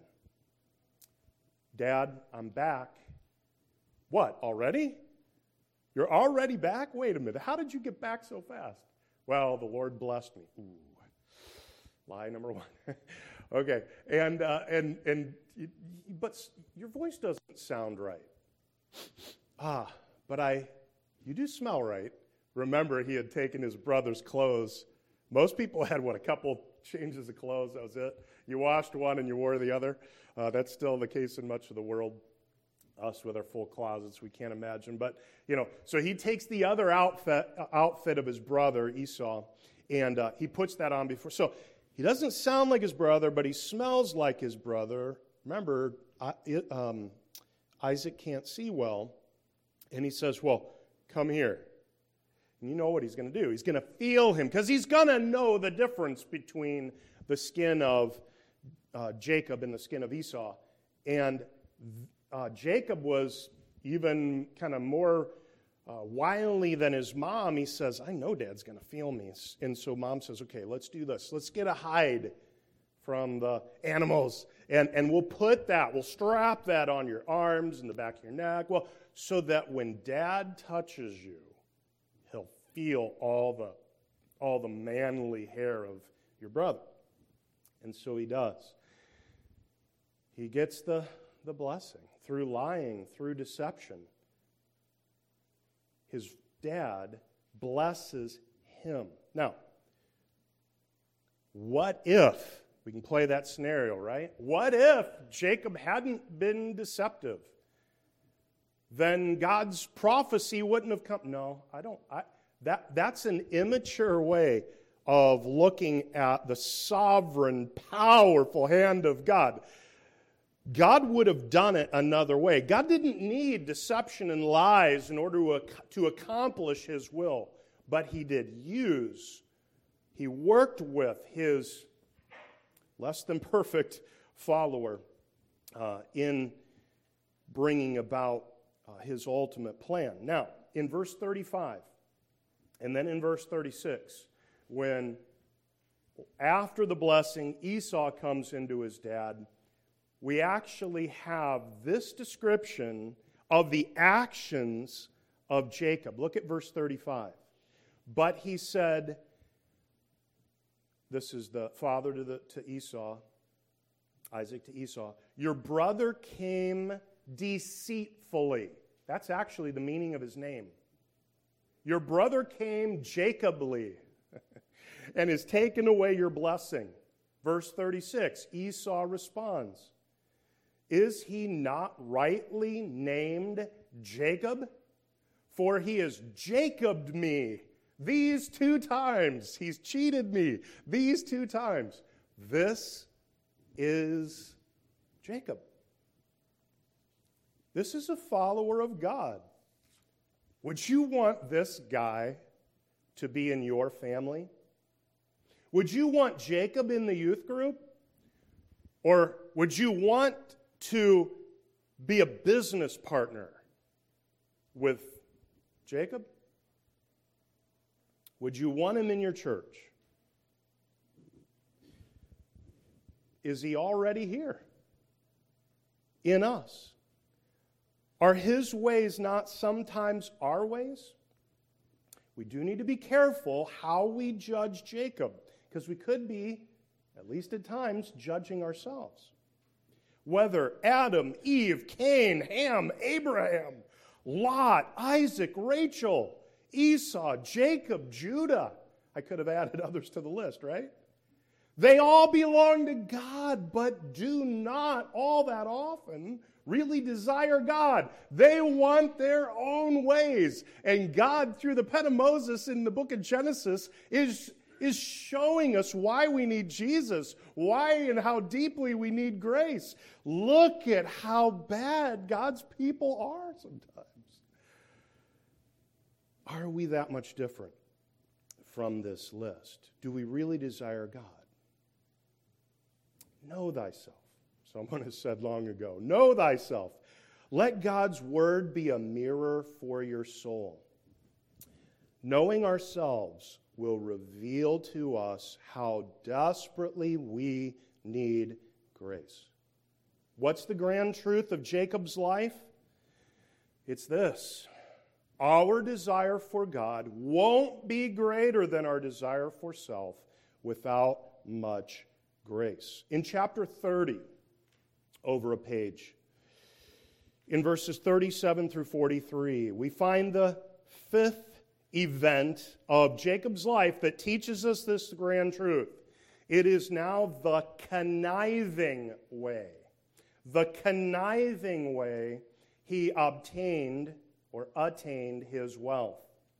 Dad, I'm back. What, already? You're already back? Wait a minute. How did you get back so fast? Well, the Lord blessed me. Ooh, lie number one. Okay, but your voice doesn't sound right. But you do smell right. Remember, he had taken his brother's clothes. Most people had, a couple changes of clothes, that was it. You washed one and you wore the other. That's still the case in much of the world. Us with our full closets, we can't imagine. But, so he takes the other outfit of his brother, Esau, and he puts that on before. So he doesn't sound like his brother, but he smells like his brother. Remember, Isaac can't see well. And he says, well, come here. And you know what he's going to do. He's going to feel him, because he's going to know the difference between the skin of Jacob and the skin of Esau. And Jacob was even kind of more wily than his mom. He says, I know Dad's going to feel me. And so Mom says, okay, let's do this. Let's get a hide from the animals, and we'll strap that on your arms and the back of your neck. Well, so that when Dad touches you, he'll feel all the manly hair of your brother. And so he does. He gets the blessing through lying, through deception. His dad blesses him. Now, what if, we can play that scenario, right? What if Jacob hadn't been deceptive? Then God's prophecy wouldn't have come. No, that's an immature way of looking at the sovereign, powerful hand of God. God would have done it another way. God didn't need deception and lies in order to accomplish his will, but he worked with his less than perfect follower in bringing about his ultimate plan. Now, in verse 35, and then in verse 36, when after the blessing Esau comes into his dad, we actually have this description of the actions of Jacob. Look at verse 35. But he said, this is the father to Esau, Isaac to Esau, your brother came deceitfully. That's actually the meaning of his name. Your brother came Jacobly and has taken away your blessing. Verse 36, Esau responds, is he not rightly named Jacob? For he has Jacobed me these 2 times. He's cheated me these 2 times. This is Jacob. This is a follower of God. Would you want this guy to be in your family? Would you want Jacob in the youth group? Or would you want to be a business partner with Jacob? Would you want him in your church? Is he already here in us? Are his ways not sometimes our ways? We do need to be careful how we judge Jacob, because we could be, at least at times, judging ourselves. Whether Adam, Eve, Cain, Ham, Abraham, Lot, Isaac, Rachel, Esau, Jacob, Judah. I could have added others to the list, right? They all belong to God, but do not all that often really desire God. They want their own ways. And God, through the pen of Moses in the book of Genesis, is showing us why we need Jesus, why and how deeply we need grace. Look at how bad God's people are sometimes. Are we that much different from this list? Do we really desire God? Know thyself. Someone has said long ago, know thyself. Let God's word be a mirror for your soul. Knowing ourselves will reveal to us how desperately we need grace. What's the grand truth of Jacob's life? It's this. Our desire for God won't be greater than our desire for self without much grace. In chapter 30, over a page, in verses 37 through 43, we find the fifth event of Jacob's life that teaches us this grand truth. It is now the conniving way. The conniving way he obtained or attained his wealth.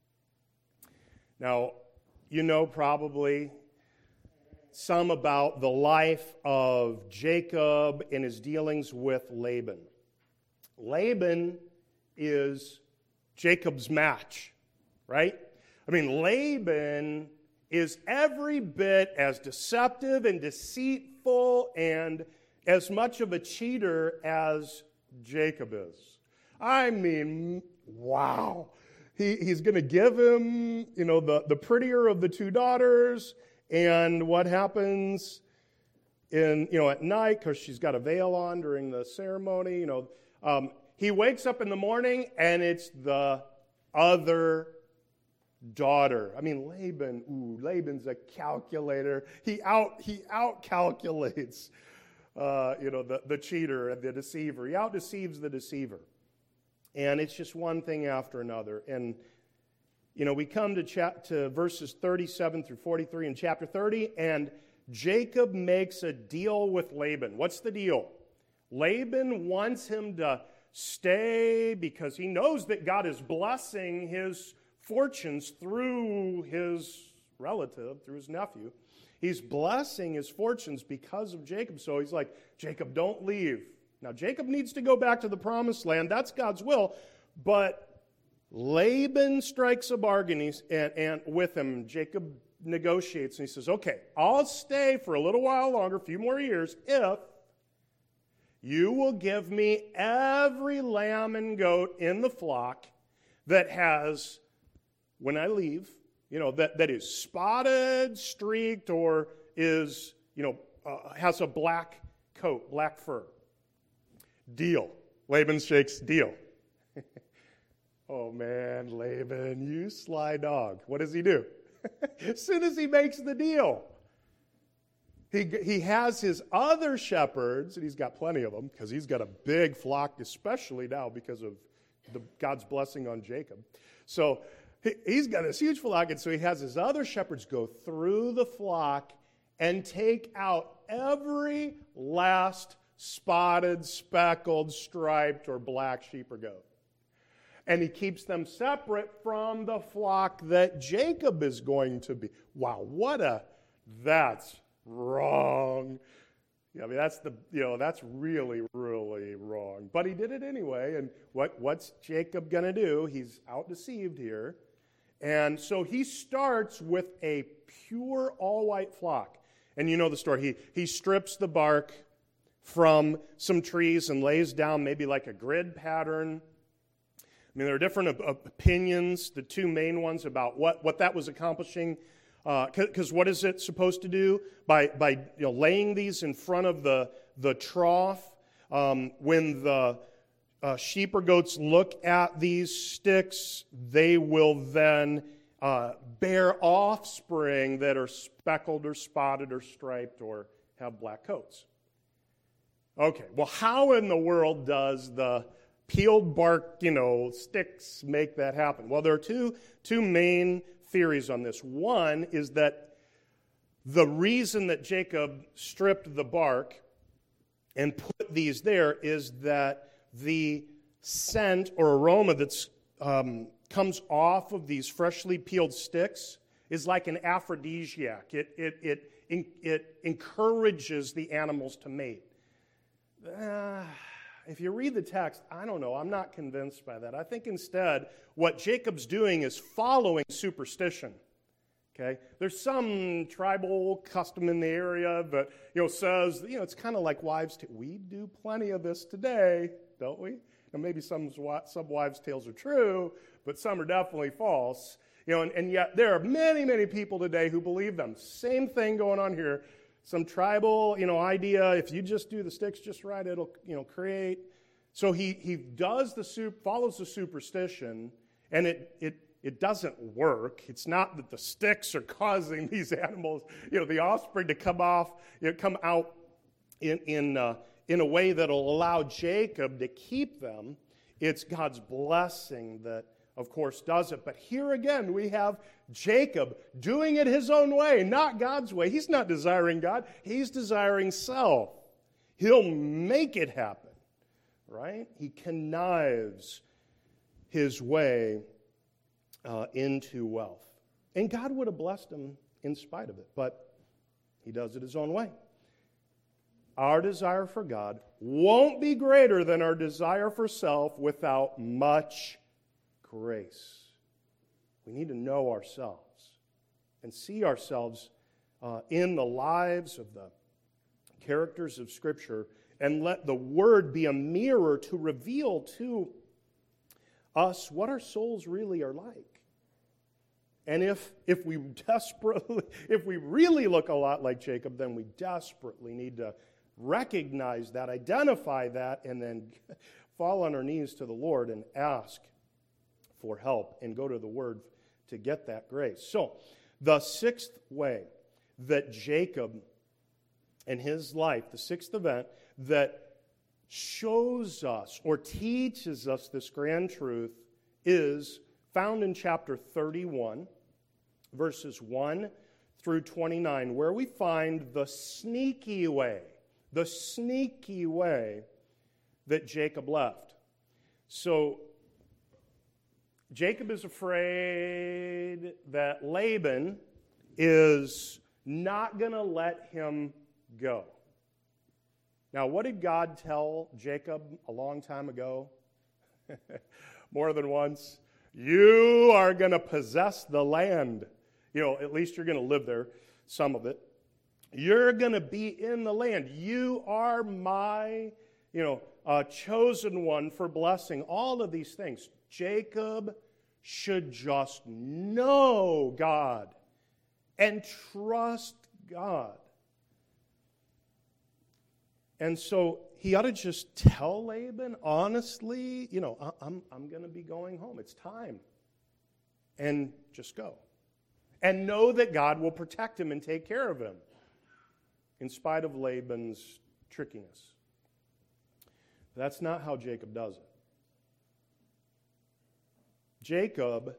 Now, you know probably some about the life of Jacob and his dealings with Laban. Laban is Jacob's match, right? I mean, Laban is every bit as deceptive and deceitful and as much of a cheater as Jacob is. I mean, wow. He's going to give him, the prettier of the two daughters. And what happens at night, because she's got a veil on during the ceremony, he wakes up in the morning and it's the other daughter. I mean, Laban's a calculator. He outcalculates, the cheater and the deceiver. He outdeceives the deceiver. And it's just one thing after another. And we come to verses 37 through 43 in chapter 30, and Jacob makes a deal with Laban. What's the deal? Laban wants him to stay because he knows that God is blessing his fortunes through his relative, through his nephew. He's blessing his fortunes because of Jacob. So he's like, Jacob, don't leave. Now, Jacob needs to go back to the promised land. That's God's will. But Laban strikes a bargain, and with him, Jacob negotiates, and he says, okay, I'll stay for a little while longer, a few more years, if you will give me every lamb and goat in the flock that has, when I leave, that is spotted, streaked, or is, has a black coat, black fur. Deal. Laban shakes deal. Oh man, Laban, you sly dog. What does he do? As soon as he makes the deal, he has his other shepherds, and he's got plenty of them because he's got a big flock, especially now because of God's blessing on Jacob. So he's got this huge flock, and so he has his other shepherds go through the flock and take out every last spotted, speckled, striped, or black sheep or goat. And he keeps them separate from the flock that Jacob is going to be. Wow, that's wrong. I mean, that's really, really wrong. But he did it anyway, and what's Jacob going to do? He's out-deceived here. And so he starts with a pure all-white flock. And you know the story. He strips the bark from some trees and lays down maybe like a grid pattern. I mean, there are different opinions, the two main ones about what that was accomplishing. Because what is it supposed to do? By laying these in front of the trough, when the sheep or goats look at these sticks, they will then bear offspring that are speckled or spotted or striped or have black coats. Okay, well, how in the world does the peeled bark, sticks make that happen? Well, there are two main theories on this. One is that The reason that Jacob stripped the bark and put these there is that the scent or aroma that comes off of these freshly peeled sticks is like an aphrodisiac. It encourages the animals to mate. If you read the text, I don't know. I'm not convinced by that. I think instead what Jacob's doing is following superstition. Okay? There's some tribal custom in the area that says, it's kind of like wives' tales. We do plenty of this today, don't we? Now, maybe some wives' tales are true, but some are definitely false. And yet there are many, many people today who believe them. Same thing going on here. Some tribal, idea. If you just do the sticks just right, it'll, create. So he follows the superstition, and it doesn't work. It's not that the sticks are causing these animals, the offspring to come out in a way that'll allow Jacob to keep them. It's God's blessing that, of course, does it. But here again, we have Jacob doing it his own way, not God's way. He's not desiring God. He's desiring self. He'll make it happen, right? He connives his way into wealth. And God would have blessed him in spite of it, but he does it his own way. Our desire for God won't be greater than our desire for self without much grace. We need to know ourselves and see ourselves in the lives of the characters of Scripture, and let the Word be a mirror to reveal to us what our souls really are like. And if we really look a lot like Jacob, then we desperately need to recognize that, identify that, and then fall on our knees to the Lord and ask for help and go to the Word to get that grace. So, the sixth way that Jacob and his life, the sixth event that shows us or teaches us this grand truth, is found in chapter 31, verses 1 through 29, where we find the sneaky way that Jacob left. So, Jacob is afraid that Laban is not going to let him go. Now, what did God tell Jacob a long time ago? More than once. You are going to possess the land. At least you're going to live there, some of it. You're going to be in the land. You are my, chosen one for blessing. All of these things. Jacob should just know God and trust God. And so he ought to just tell Laban, honestly, I'm going to be going home. It's time. And just go. And know that God will protect him and take care of him, in spite of Laban's trickiness. That's not how Jacob does it. Jacob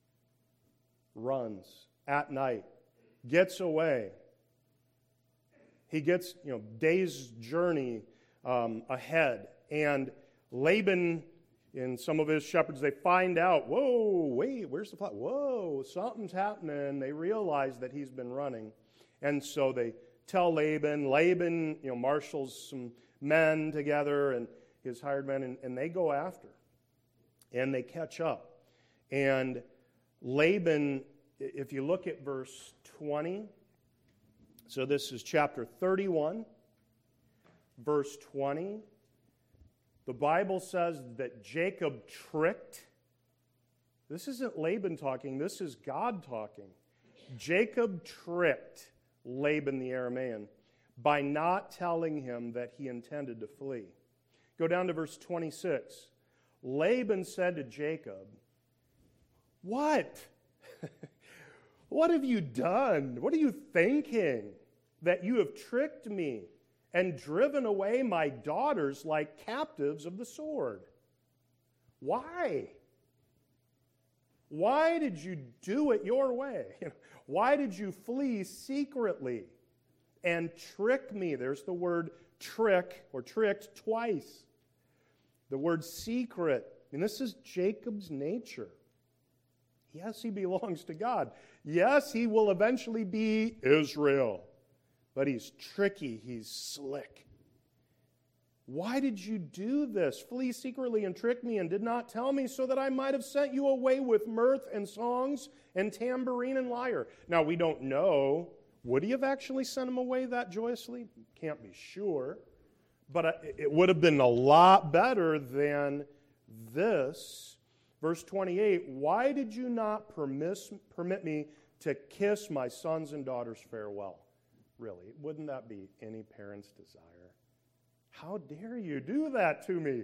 runs at night, gets away. He gets, days' journey ahead. And Laban and some of his shepherds, they find out, whoa, wait, where's the flock? Whoa, something's happening. They realize that he's been running. And so they tell Laban. Laban, marshals some men together and his hired men, and they go after. And they catch up. And Laban, if you look at verse 20, so this is chapter 31, verse 20. The Bible says that Jacob tricked. This isn't Laban talking, this is God talking. Jacob tricked Laban the Aramean by not telling him that he intended to flee. Go down to verse 26. Laban said to Jacob, "What? What have you done? What are you thinking? That you have tricked me and driven away my daughters like captives of the sword. Why? Why did you do it your way? Why did you flee secretly and trick me? There's the word trick or tricked twice. The word secret. And this is Jacob's nature. Yes, he belongs to God. Yes, he will eventually be Israel. But he's tricky. He's slick. Why did you do this? Flee secretly and trick me and did not tell me so that I might have sent you away with mirth and songs and tambourine and lyre. Now, we don't know. Would he have actually sent him away that joyously? Can't be sure. But it would have been a lot better than this. Verse 28, why did you not permit me to kiss my sons and daughters farewell? Really, wouldn't that be any parent's desire? How dare you do that to me?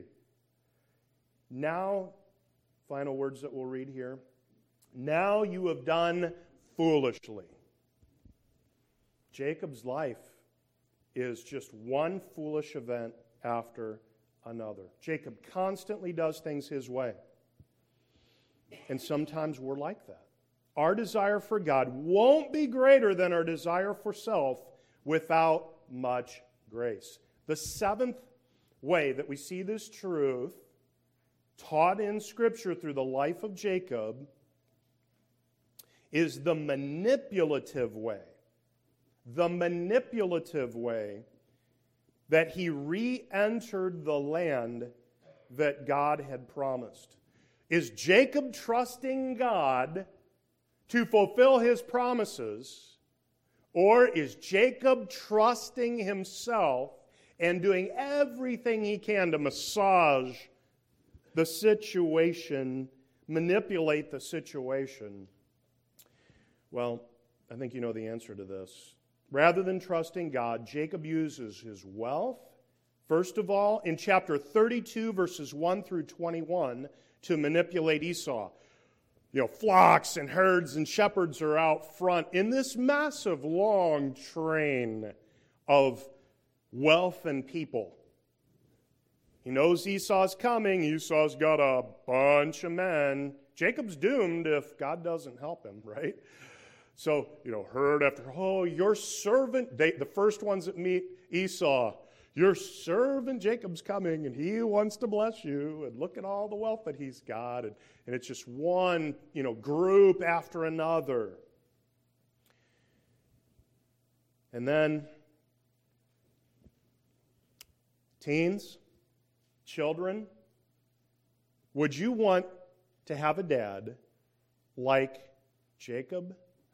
Now, final words that we'll read here. Now you have done foolishly. Jacob's life is just one foolish event after another. Jacob constantly does things his way. And sometimes we're like that. Our desire for God won't be greater than our desire for self without much grace. The seventh way that we see this truth taught in Scripture through the life of Jacob is the manipulative way. The manipulative way that he re-entered the land that God had promised. Is Jacob trusting God to fulfill his promises, or is Jacob trusting himself and doing everything he can to massage the situation, manipulate the situation? Well, I think you know the answer to this. Rather than trusting God, Jacob uses his wealth, first of all, in chapter 32, verses 1 through 21, to manipulate Esau. Flocks and herds and shepherds are out front in this massive, long train of wealth and people. He knows Esau's coming. Esau's got a bunch of men. Jacob's doomed if God doesn't help him, right? So, herd after, your servant, the first ones that meet Esau, your servant Jacob's coming, and he wants to bless you, and look at all the wealth that he's got, and it's just one, group after another. And then, teens, children, would you want to have a dad like Jacob?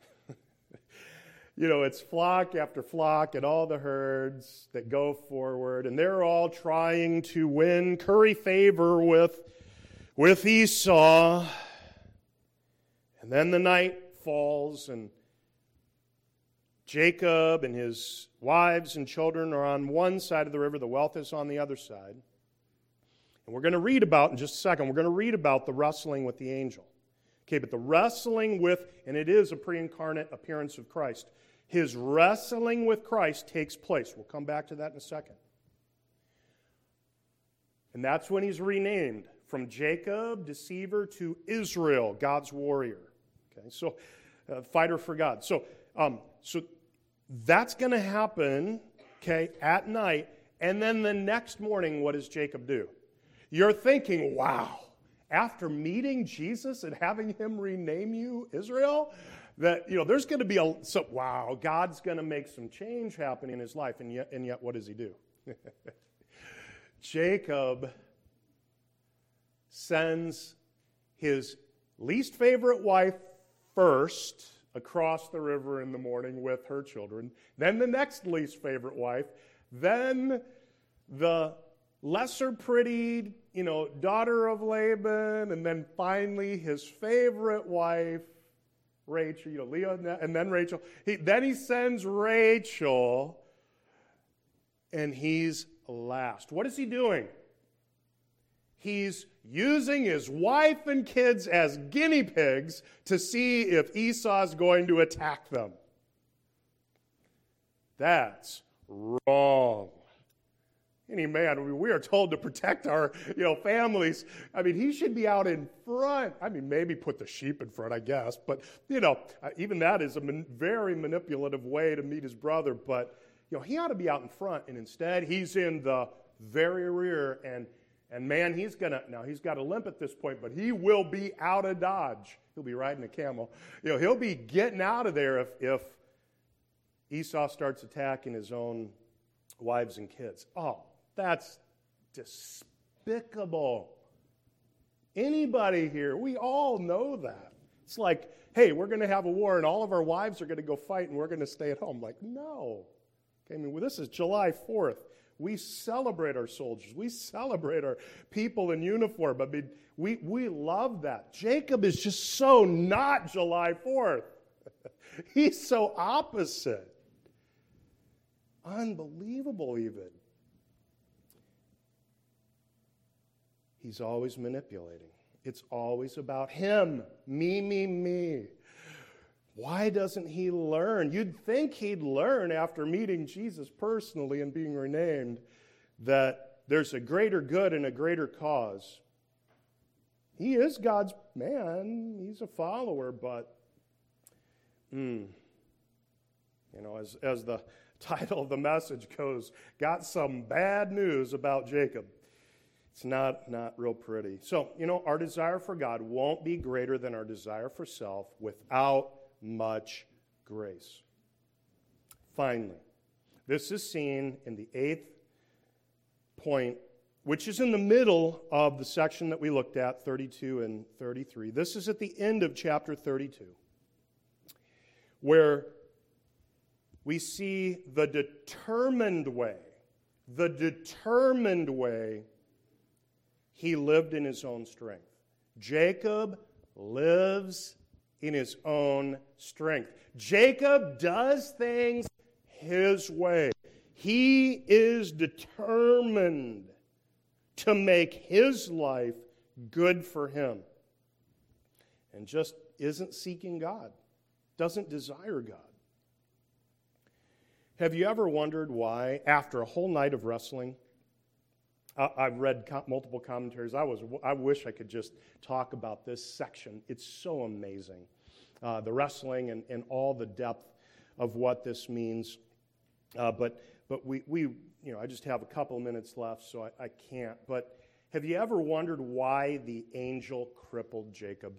It's flock after flock and all the herds that go forward, and they're all trying to curry favor with Esau. And then the night falls, and Jacob and his wives and children are on one side of the river. The wealth is on the other side. And we're going to read about, in just a second, we're going to read about the wrestling with the angel. Okay, but the wrestling with, and it is a pre-incarnate appearance of Christ, his wrestling with Christ takes place. We'll come back to that in a second. And that's when he's renamed from Jacob, deceiver, to Israel, God's warrior. Okay, so fighter for God. So that's going to happen, okay, at night. And then the next morning, what does Jacob do? You're thinking, wow, after meeting Jesus and having him rename you Israel, that, there's going to be wow, God's going to make some change happen in his life. And yet, what does he do? Jacob sends his least favorite wife first across the river in the morning with her children, then the next least favorite wife, then the lesser pretty, daughter of Laban, and then finally his favorite wife, Rachel, Leah, and then Rachel. Then he sends Rachel, and he's last. What is he doing? He's using his wife and kids as guinea pigs to see if Esau's going to attack them. That's wrong. Any man, I mean, we are told to protect our, families. I mean, he should be out in front. I mean, maybe put the sheep in front, I guess. But, even that is a very manipulative way to meet his brother. But, he ought to be out in front. And instead, he's in the very rear. And man, he's got a limp at this point, but he will be out of Dodge. He'll be riding a camel. He'll be getting out of there if Esau starts attacking his own wives and kids. Oh, that's despicable. Anybody here, we all know that. It's like, hey, we're going to have a war and all of our wives are going to go fight and we're going to stay at home. Like, no. Okay, this is July 4th. We celebrate our soldiers. We celebrate our people in uniform. I mean, we love that. Jacob is just so not July 4th. He's so opposite. Unbelievable, even. He's always manipulating. It's always about him. Me. Why doesn't he learn? You'd think he'd learn after meeting Jesus personally and being renamed that there's a greater good and a greater cause. He is God's man. He's a follower, but, as the title of the message goes, got some bad news about Jacob. It's not real pretty. So, our desire for God won't be greater than our desire for self without much grace. Finally, this is seen in the 8th point, which is in the middle of the section that we looked at, 32 and 33. This is at the end of chapter 32, where we see the determined way he lived in his own strength. Jacob lives in his own strength. Jacob does things his way. He is determined to make his life good for him. And just isn't seeking God, doesn't desire God. Have you ever wondered why, after a whole night of wrestling, I've read multiple commentaries. I wish I could just talk about this section. It's so amazing. The wrestling and all the depth of what this means. But we I just have a couple of minutes left, so I can't. But have you ever wondered why the angel crippled Jacob?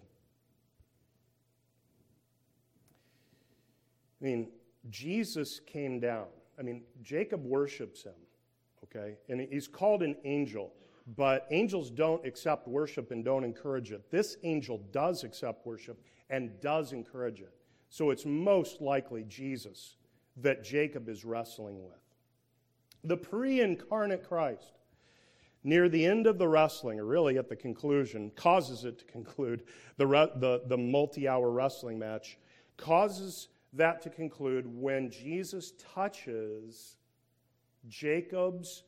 I mean, Jesus came down. I mean, Jacob worships him. Okay, and he's called an angel, but angels don't accept worship and don't encourage it. This angel does accept worship and does encourage it. So it's most likely Jesus that Jacob is wrestling with. The pre-incarnate Christ, near the end of the wrestling, or really at the conclusion, causes it to conclude, the multi-hour wrestling match, causes that to conclude when Jesus touches Jacob's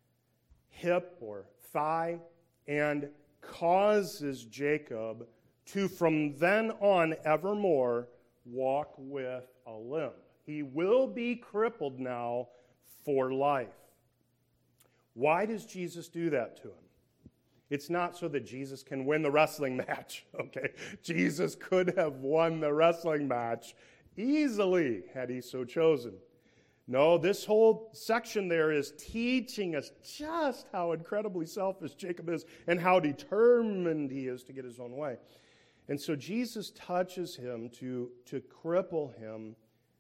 hip or thigh and causes Jacob to, from then on evermore, walk with a limp. He will be crippled now for life. Why does Jesus do that to him? It's not so that Jesus can win the wrestling match, okay? Jesus could have won the wrestling match easily had he so chosen. No, this whole section there is teaching us just how incredibly selfish Jacob is and how determined he is to get his own way. And so Jesus touches him to cripple him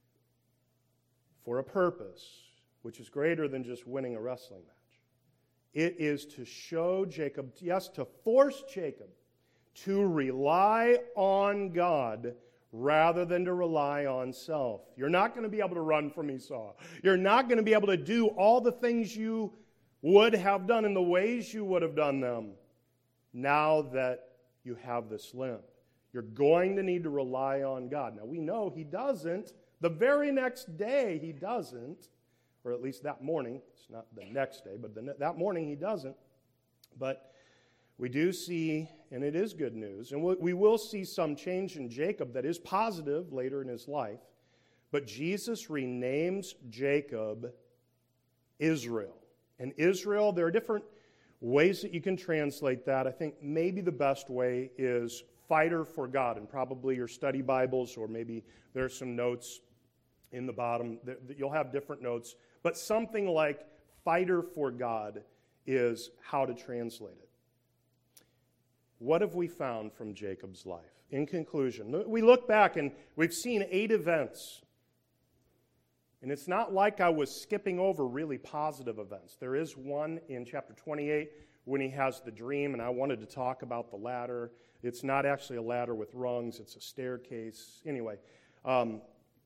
for a purpose, which is greater than just winning a wrestling match. It is to show Jacob, yes, to force Jacob to rely on God rather than to rely on self. You're not going to be able to run from Esau. You're not going to be able to do all the things you would have done in the ways you would have done them now that you have this limp. You're going to need to rely on God. Now, we know he doesn't. The very next day, he doesn't. Or at least that morning. It's not the next day, but that morning he doesn't. But we do see, and it is good news, and we will see some change in Jacob that is positive later in his life. But Jesus renames Jacob Israel. And Israel, there are different ways that you can translate that. I think maybe the best way is fighter for God, and probably your study Bibles, or maybe there's some notes in the bottom. You'll have different notes, but something like fighter for God is how to translate it. What have we found from Jacob's life? In conclusion, we look back and we've seen 8 events. And it's not like I was skipping over really positive events. There is one in chapter 28 when he has the dream, and I wanted to talk about the ladder. It's not actually a ladder with rungs, it's a staircase. Anyway, when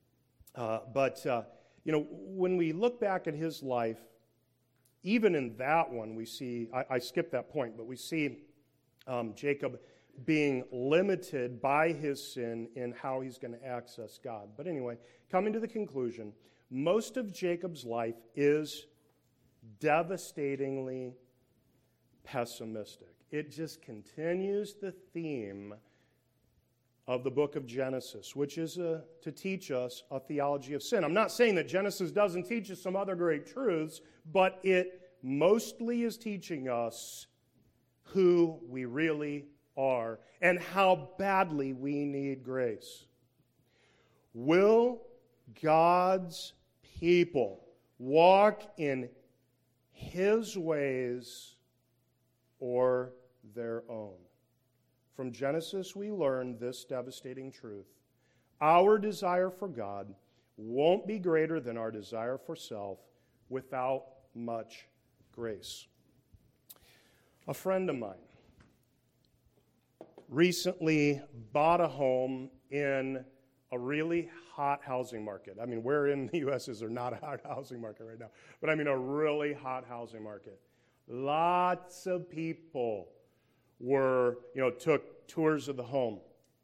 we look back at his life, even in that one, we see, I skipped that point, but we see Jacob being limited by his sin in how he's going to access God. But anyway, coming to the conclusion, most of Jacob's life is devastatingly pessimistic. It just continues the theme of the book of Genesis, which is to teach us a theology of sin. I'm not saying that Genesis doesn't teach us some other great truths, but it mostly is teaching us who we really are and how badly we need grace. Will God's people walk in His ways or their own? From Genesis, we learn this devastating truth. Our desire for God won't be greater than our desire for self without much grace. A friend of mine recently bought a home in a really hot housing market. I mean, where in the U.S. is there not a hot housing market right now? But I mean a really hot housing market. Lots of people took tours of the home.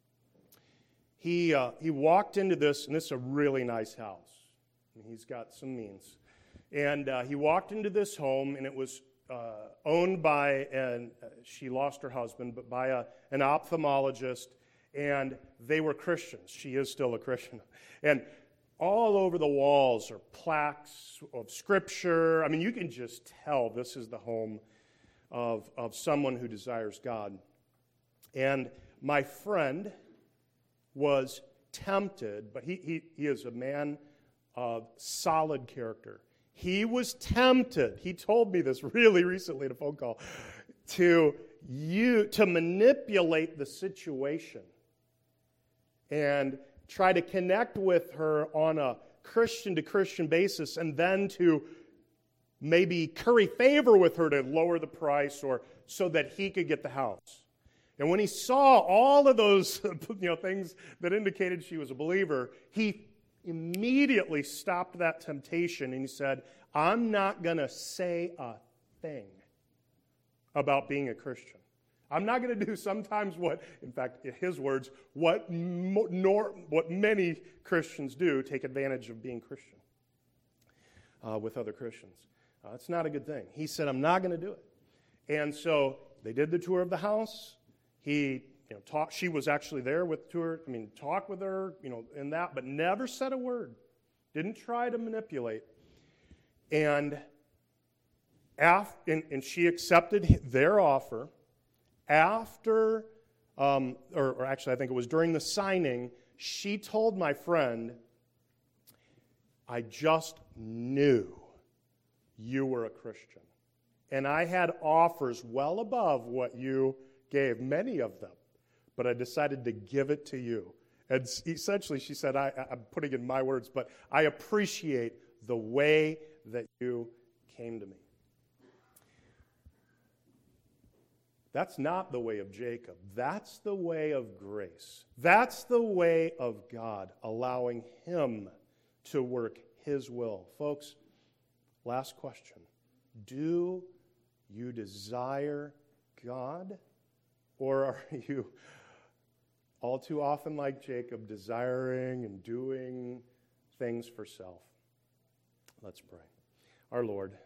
He walked into this, and this is a really nice house. He's got some means. And he walked into this home, and it was owned by, and she lost her husband, but by an ophthalmologist, and they were Christians. She is still a Christian. And all over the walls are plaques of Scripture. I mean, you can just tell this is the home of someone who desires God. And my friend was tempted, but he is a man of solid character. He was tempted, he told me this really recently in a phone call, to manipulate the situation and try to connect with her on a Christian-to-Christian basis, and then to maybe curry favor with her to lower the price or so that he could get the house. And when he saw all of those things that indicated she was a believer, he immediately stopped that temptation and he said, I'm not going to say a thing about being a Christian. I'm not going to do sometimes what, in fact, in his words, what many Christians do, take advantage of being Christian with other Christians. It's not a good thing. He said, I'm not going to do it. And so they did the tour of the house. He talked. She was actually there with the tour. Talked with her, in that, but never said a word. Didn't try to manipulate. And she accepted their offer. After, or actually I think it was during the signing, she told my friend, I just knew you were a Christian. And I had offers well above what you gave, many of them, but I decided to give it to you. And essentially she said, I'm putting it in my words, but I appreciate the way that you came to me. That's not the way of Jacob. That's the way of grace. That's the way of God, allowing Him to work His will. Folks, last question. Do you desire God? Or are you all too often like Jacob, desiring and doing things for self? Let's pray. Our Lord,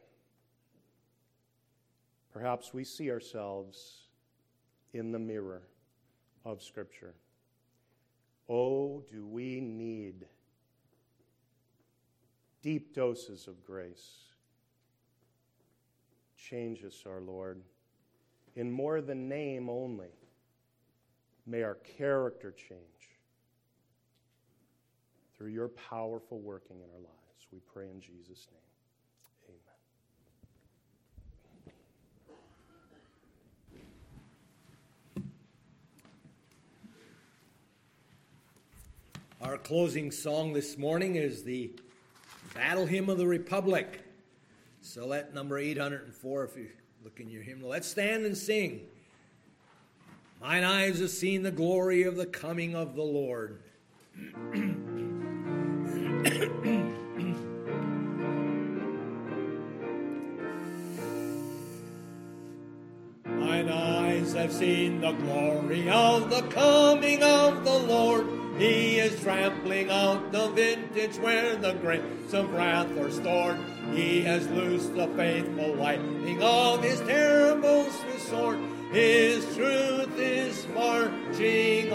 perhaps we see ourselves in the mirror of Scripture. Oh, do we need deep doses of grace. Change us, our Lord. In more than name only, may our character change through your powerful working in our lives. We pray in Jesus' name. Our closing song this morning is the Battle Hymn of the Republic. So let number 804, if you look in your hymnal. Let's stand and sing. Mine eyes have seen the glory of the coming of the Lord. Mine eyes have seen the glory of the coming of the Lord. He is trampling out the vintage where the grapes of wrath are stored. He has loosed the faithful lightning of his terrible sword. His truth is marching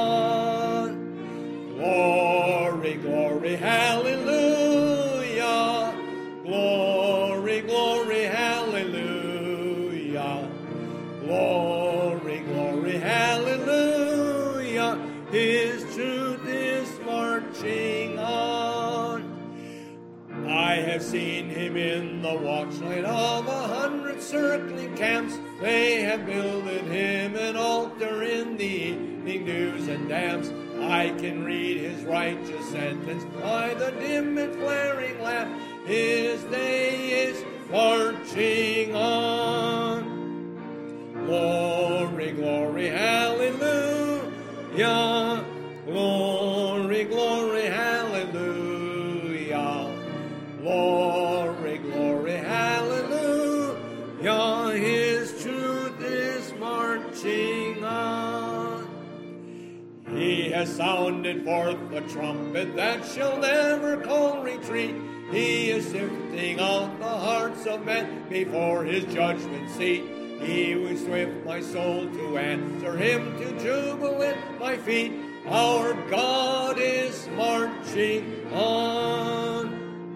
on. Glory, glory, hallelujah. Glory, glory, hallelujah. Glory, glory, hallelujah. His truth is marching on. I have seen him in the watchlight of 100 circling camps. They have builded him an altar in the evening dews and damps. I can read his righteous sentence by the dim and flaring lamp. His day is marching on. Glory, glory, hallelujah. Glory, glory, hallelujah. Glory, glory, hallelujah. His truth is marching on. He has sounded forth the trumpet that shall never call retreat. He is sifting out the hearts of men before his judgment seat. He will swift my soul to answer him, to jubilant my feet. Our God is marching on.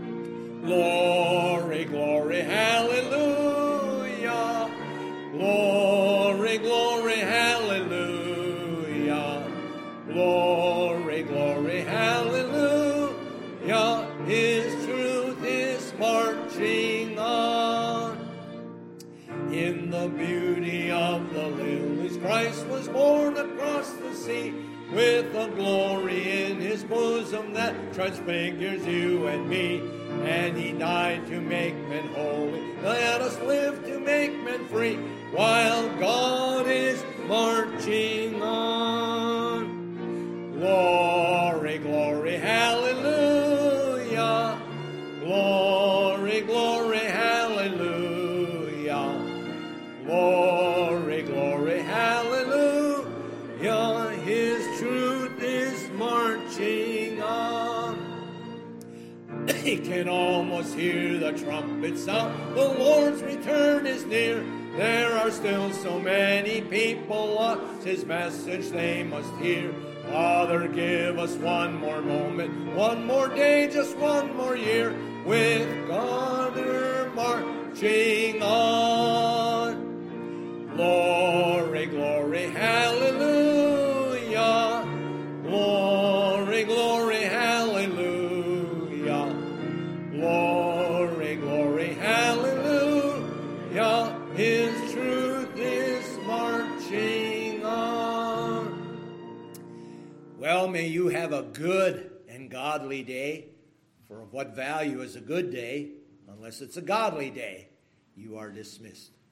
Glory, glory, hallelujah. Glory, glory, hallelujah. Glory, glory, hallelujah. His truth is marching on. In the beauty of the lilies, Christ was born across the sea, with a glory in his bosom that transfigures you and me. And he died to make men holy. Let us live to make men free, while God is marching on. Glory, glory, hallelujah. Glory, glory, hallelujah. Glory, glory, hallelujah. His truth is marching on. He can almost hear the trumpet sound. The Lord's return is near. There are still so many people lost. His message they must hear. Father, give us one more moment, one more day, just one more year, with God we're marching on. Glory, glory, hallelujah. Glory, glory, hallelujah. Glory, glory, hallelujah. His truth is marching on. Well, may you have a good and godly day. For of what value is a good day unless it's a godly day? You are dismissed.